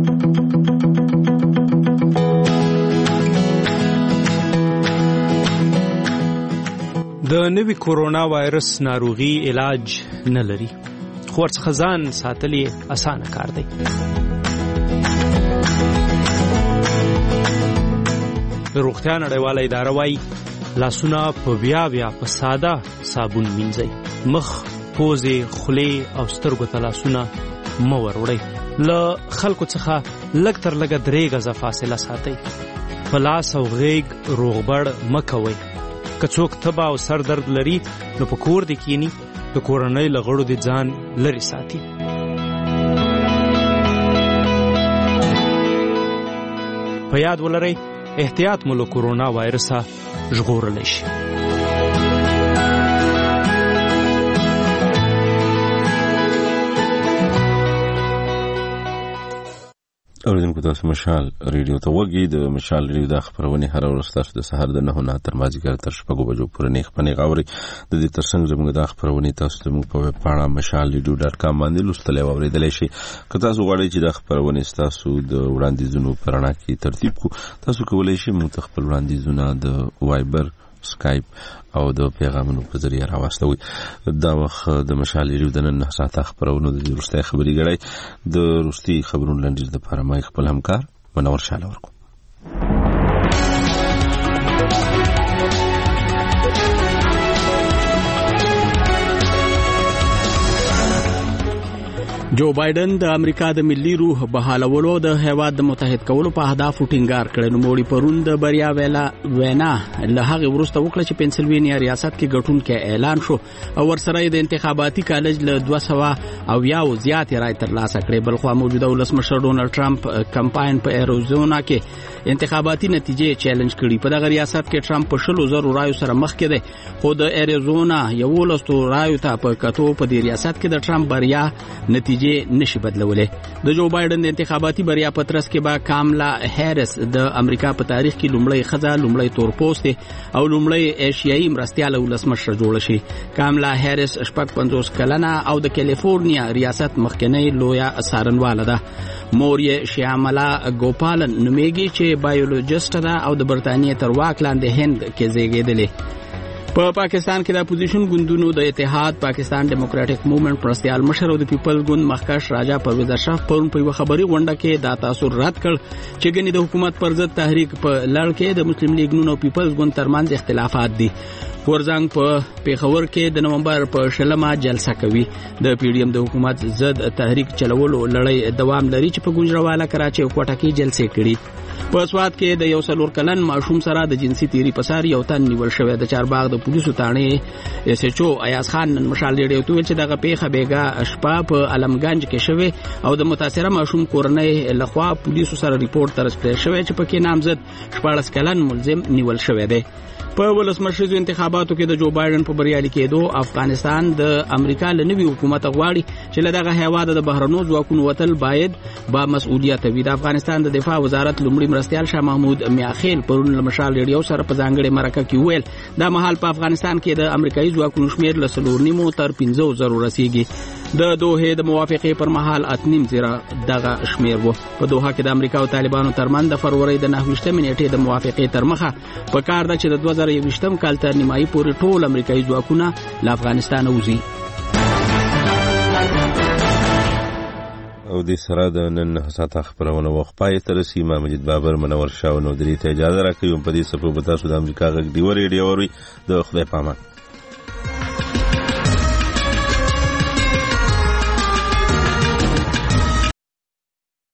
Speaker 10: د نوي کورونا وایرس ناروغي علاج نه لري خو ورڅخه ځان ساتل یې اسانه کار دی. د روغتیا نړیواله اداره وایي لاسونه په بیا په ساده صابون مینځئ، مخ، پوزې، خولې او سترګو ته لاسونه مه وروړئ، له خلکو څخه لږ تر لږه 3 غزه فاصله ساتئ، په لاس او غیږ روغبړ مه کوئ. که څوک تبه او سر درد لري نو په کور دې کینی، د کورنۍ له غړو دې ځان لرې ساتي. په یاد ولرئ احتیاط مو له کورونا وایرسه ژغورلی شي.
Speaker 1: اوریدونکو تاسو مشال ریډیو ته وګورئ. د مشال ریډیو د خبرونه هر ورځ تاسو د سهار د 9 نه تر مازیګر تر 6 بجو پورې نه خپنه غاوري. د دې ترڅنګ زموږ د خبرونه تاسو ته موږ په پاڼه mashalradio.com باندې لوستلای او اوریدلای شئ. که تاسو غواړئ چې د خبرونه تاسو د وړاندیزونو پرانا کې ترتیب کو، تاسو کولی شئ موږ خپل وړاندیزونه د وایبر، سکایپ او د پیغامونو په ذریعہ راوستوي. دا وخت د مشال ریډیو د نن ساعته خبرونو د وروستي خبري غړي د وروستي خبرونو لنډیز د لپاره ما خپل همکار منور شاله ورکو.
Speaker 12: جو بایدن د امریکا د ملي روح بحالولو د هیواد د متحد کولو په اهداف ټینګار کړي. نو موړي پرون د بریا وینا له هغه وروسته وکړه چې پنسلوینیا ریاست کې ګټونکو اعلان شو او ورسره د انتخاباتي کالج له 200 او یاو زیات رای ترلاسه کړي. بلخو موجوده ولسمشر ډونالد ټرمپ کمپاین په ایریزونا کې انتخاباتي نتیجې چیلنج کړي. په دغه ریاست کې ټرمپ په 100,000 رایو سره مخ کې دی، خو د ایریزونا 11 رایو ته په کتو په دې ریاست کې د ټرمپ بریا نتیجې نشي بدلولې. د جو بایدن د انتخاباتي بریا په ترڅ کې به کاملا هریس د امریکا په تاریخ کې لومړی خزه، لومړی تورپوسته او لومړی ایشیایي مرستیاله ولسمشر جوړ شي. کاملا هریس 55 کلنه او د کالیفورنیا ریاست مخکنی لویا سارنواله ده. موري شیاملا ګوپالن نومیږي چې بایولوژیست ده او د برتانیې تر واک لاندې هند کې زیږیدلې. په پاکستان کې د اپوزیشن ګوندونو د اتحاد پاکستان ډیموکراټک موومېنټ پرستیال مشر او د پیپلز ګوند مخکښ راجا پرویز اشرف پرون په خبري غونډه کې دا تاثر رد کړ چې ګنې د حکومت پر ضد تحریک په لړ کې د مسلم لیګ نون او پیپلز ګوند ترمنځ اختلافات دي. کورزنګ په پیښور کې د نومبر په 20 جلسه کوي. د پی ډی ایم د حکومت ضد تحریک چلولو لړۍ دوام لري چې په ګوجرواله کراچي او کوټه کې جلسې کړي. په سواد کې د یو څلور کلن ماشوم سره د جنسي تیری په سار یو تن نیول شوی. د چارباغ د پولیسو تاڼې اس ایچ او ایاز خان نن مشال ریډیو ته ویل چې دغه پیښه بیګا شپه په علمګنج کې شوی او د متاثره ماشوم کورنۍ لخوا پولیسو سره ریپورت ترسره شوی چې پکې نامزد 14 کلن ملزم نیول شوی دی. په ولسمشریزو انتخاباتو کې د جو بایدن په بریالي کېدو افغانستان د امریکا له نوي حکومت غواړي چې له دغه هیواد د بهرنو ځواکونو وتل باید با مسؤلیت وي. د افغانستان د دفاع وزارت لومړي مرستیال شاه محمود میاخیل پرون له مشال ریډیو سره په ځانګړي مرکه کې ویل دا مهال په افغانستان کې د امریکایي ځواکونو شمیر له 4.5 تر 15 رسیدي. د دوه د موافقه پر مهال 8.0 دغه شمیر وو. په دوحه کې د امریکا او طالبانو ترمن د فروری د 9 نیټې د موافقه تر مخه په کار ده چې د 2020 کال تر نیمایي پورې ټول امریکایي ځواکونه له افغانستان وځي.
Speaker 1: او د سره د نن حساته خبرونه وخت پای تر سیمه مجید بابر منور شاو نو درې ته اجازه راکوي په دې سپو بتا سود امریکا غږ دی ور ریډیو د خدای پامان.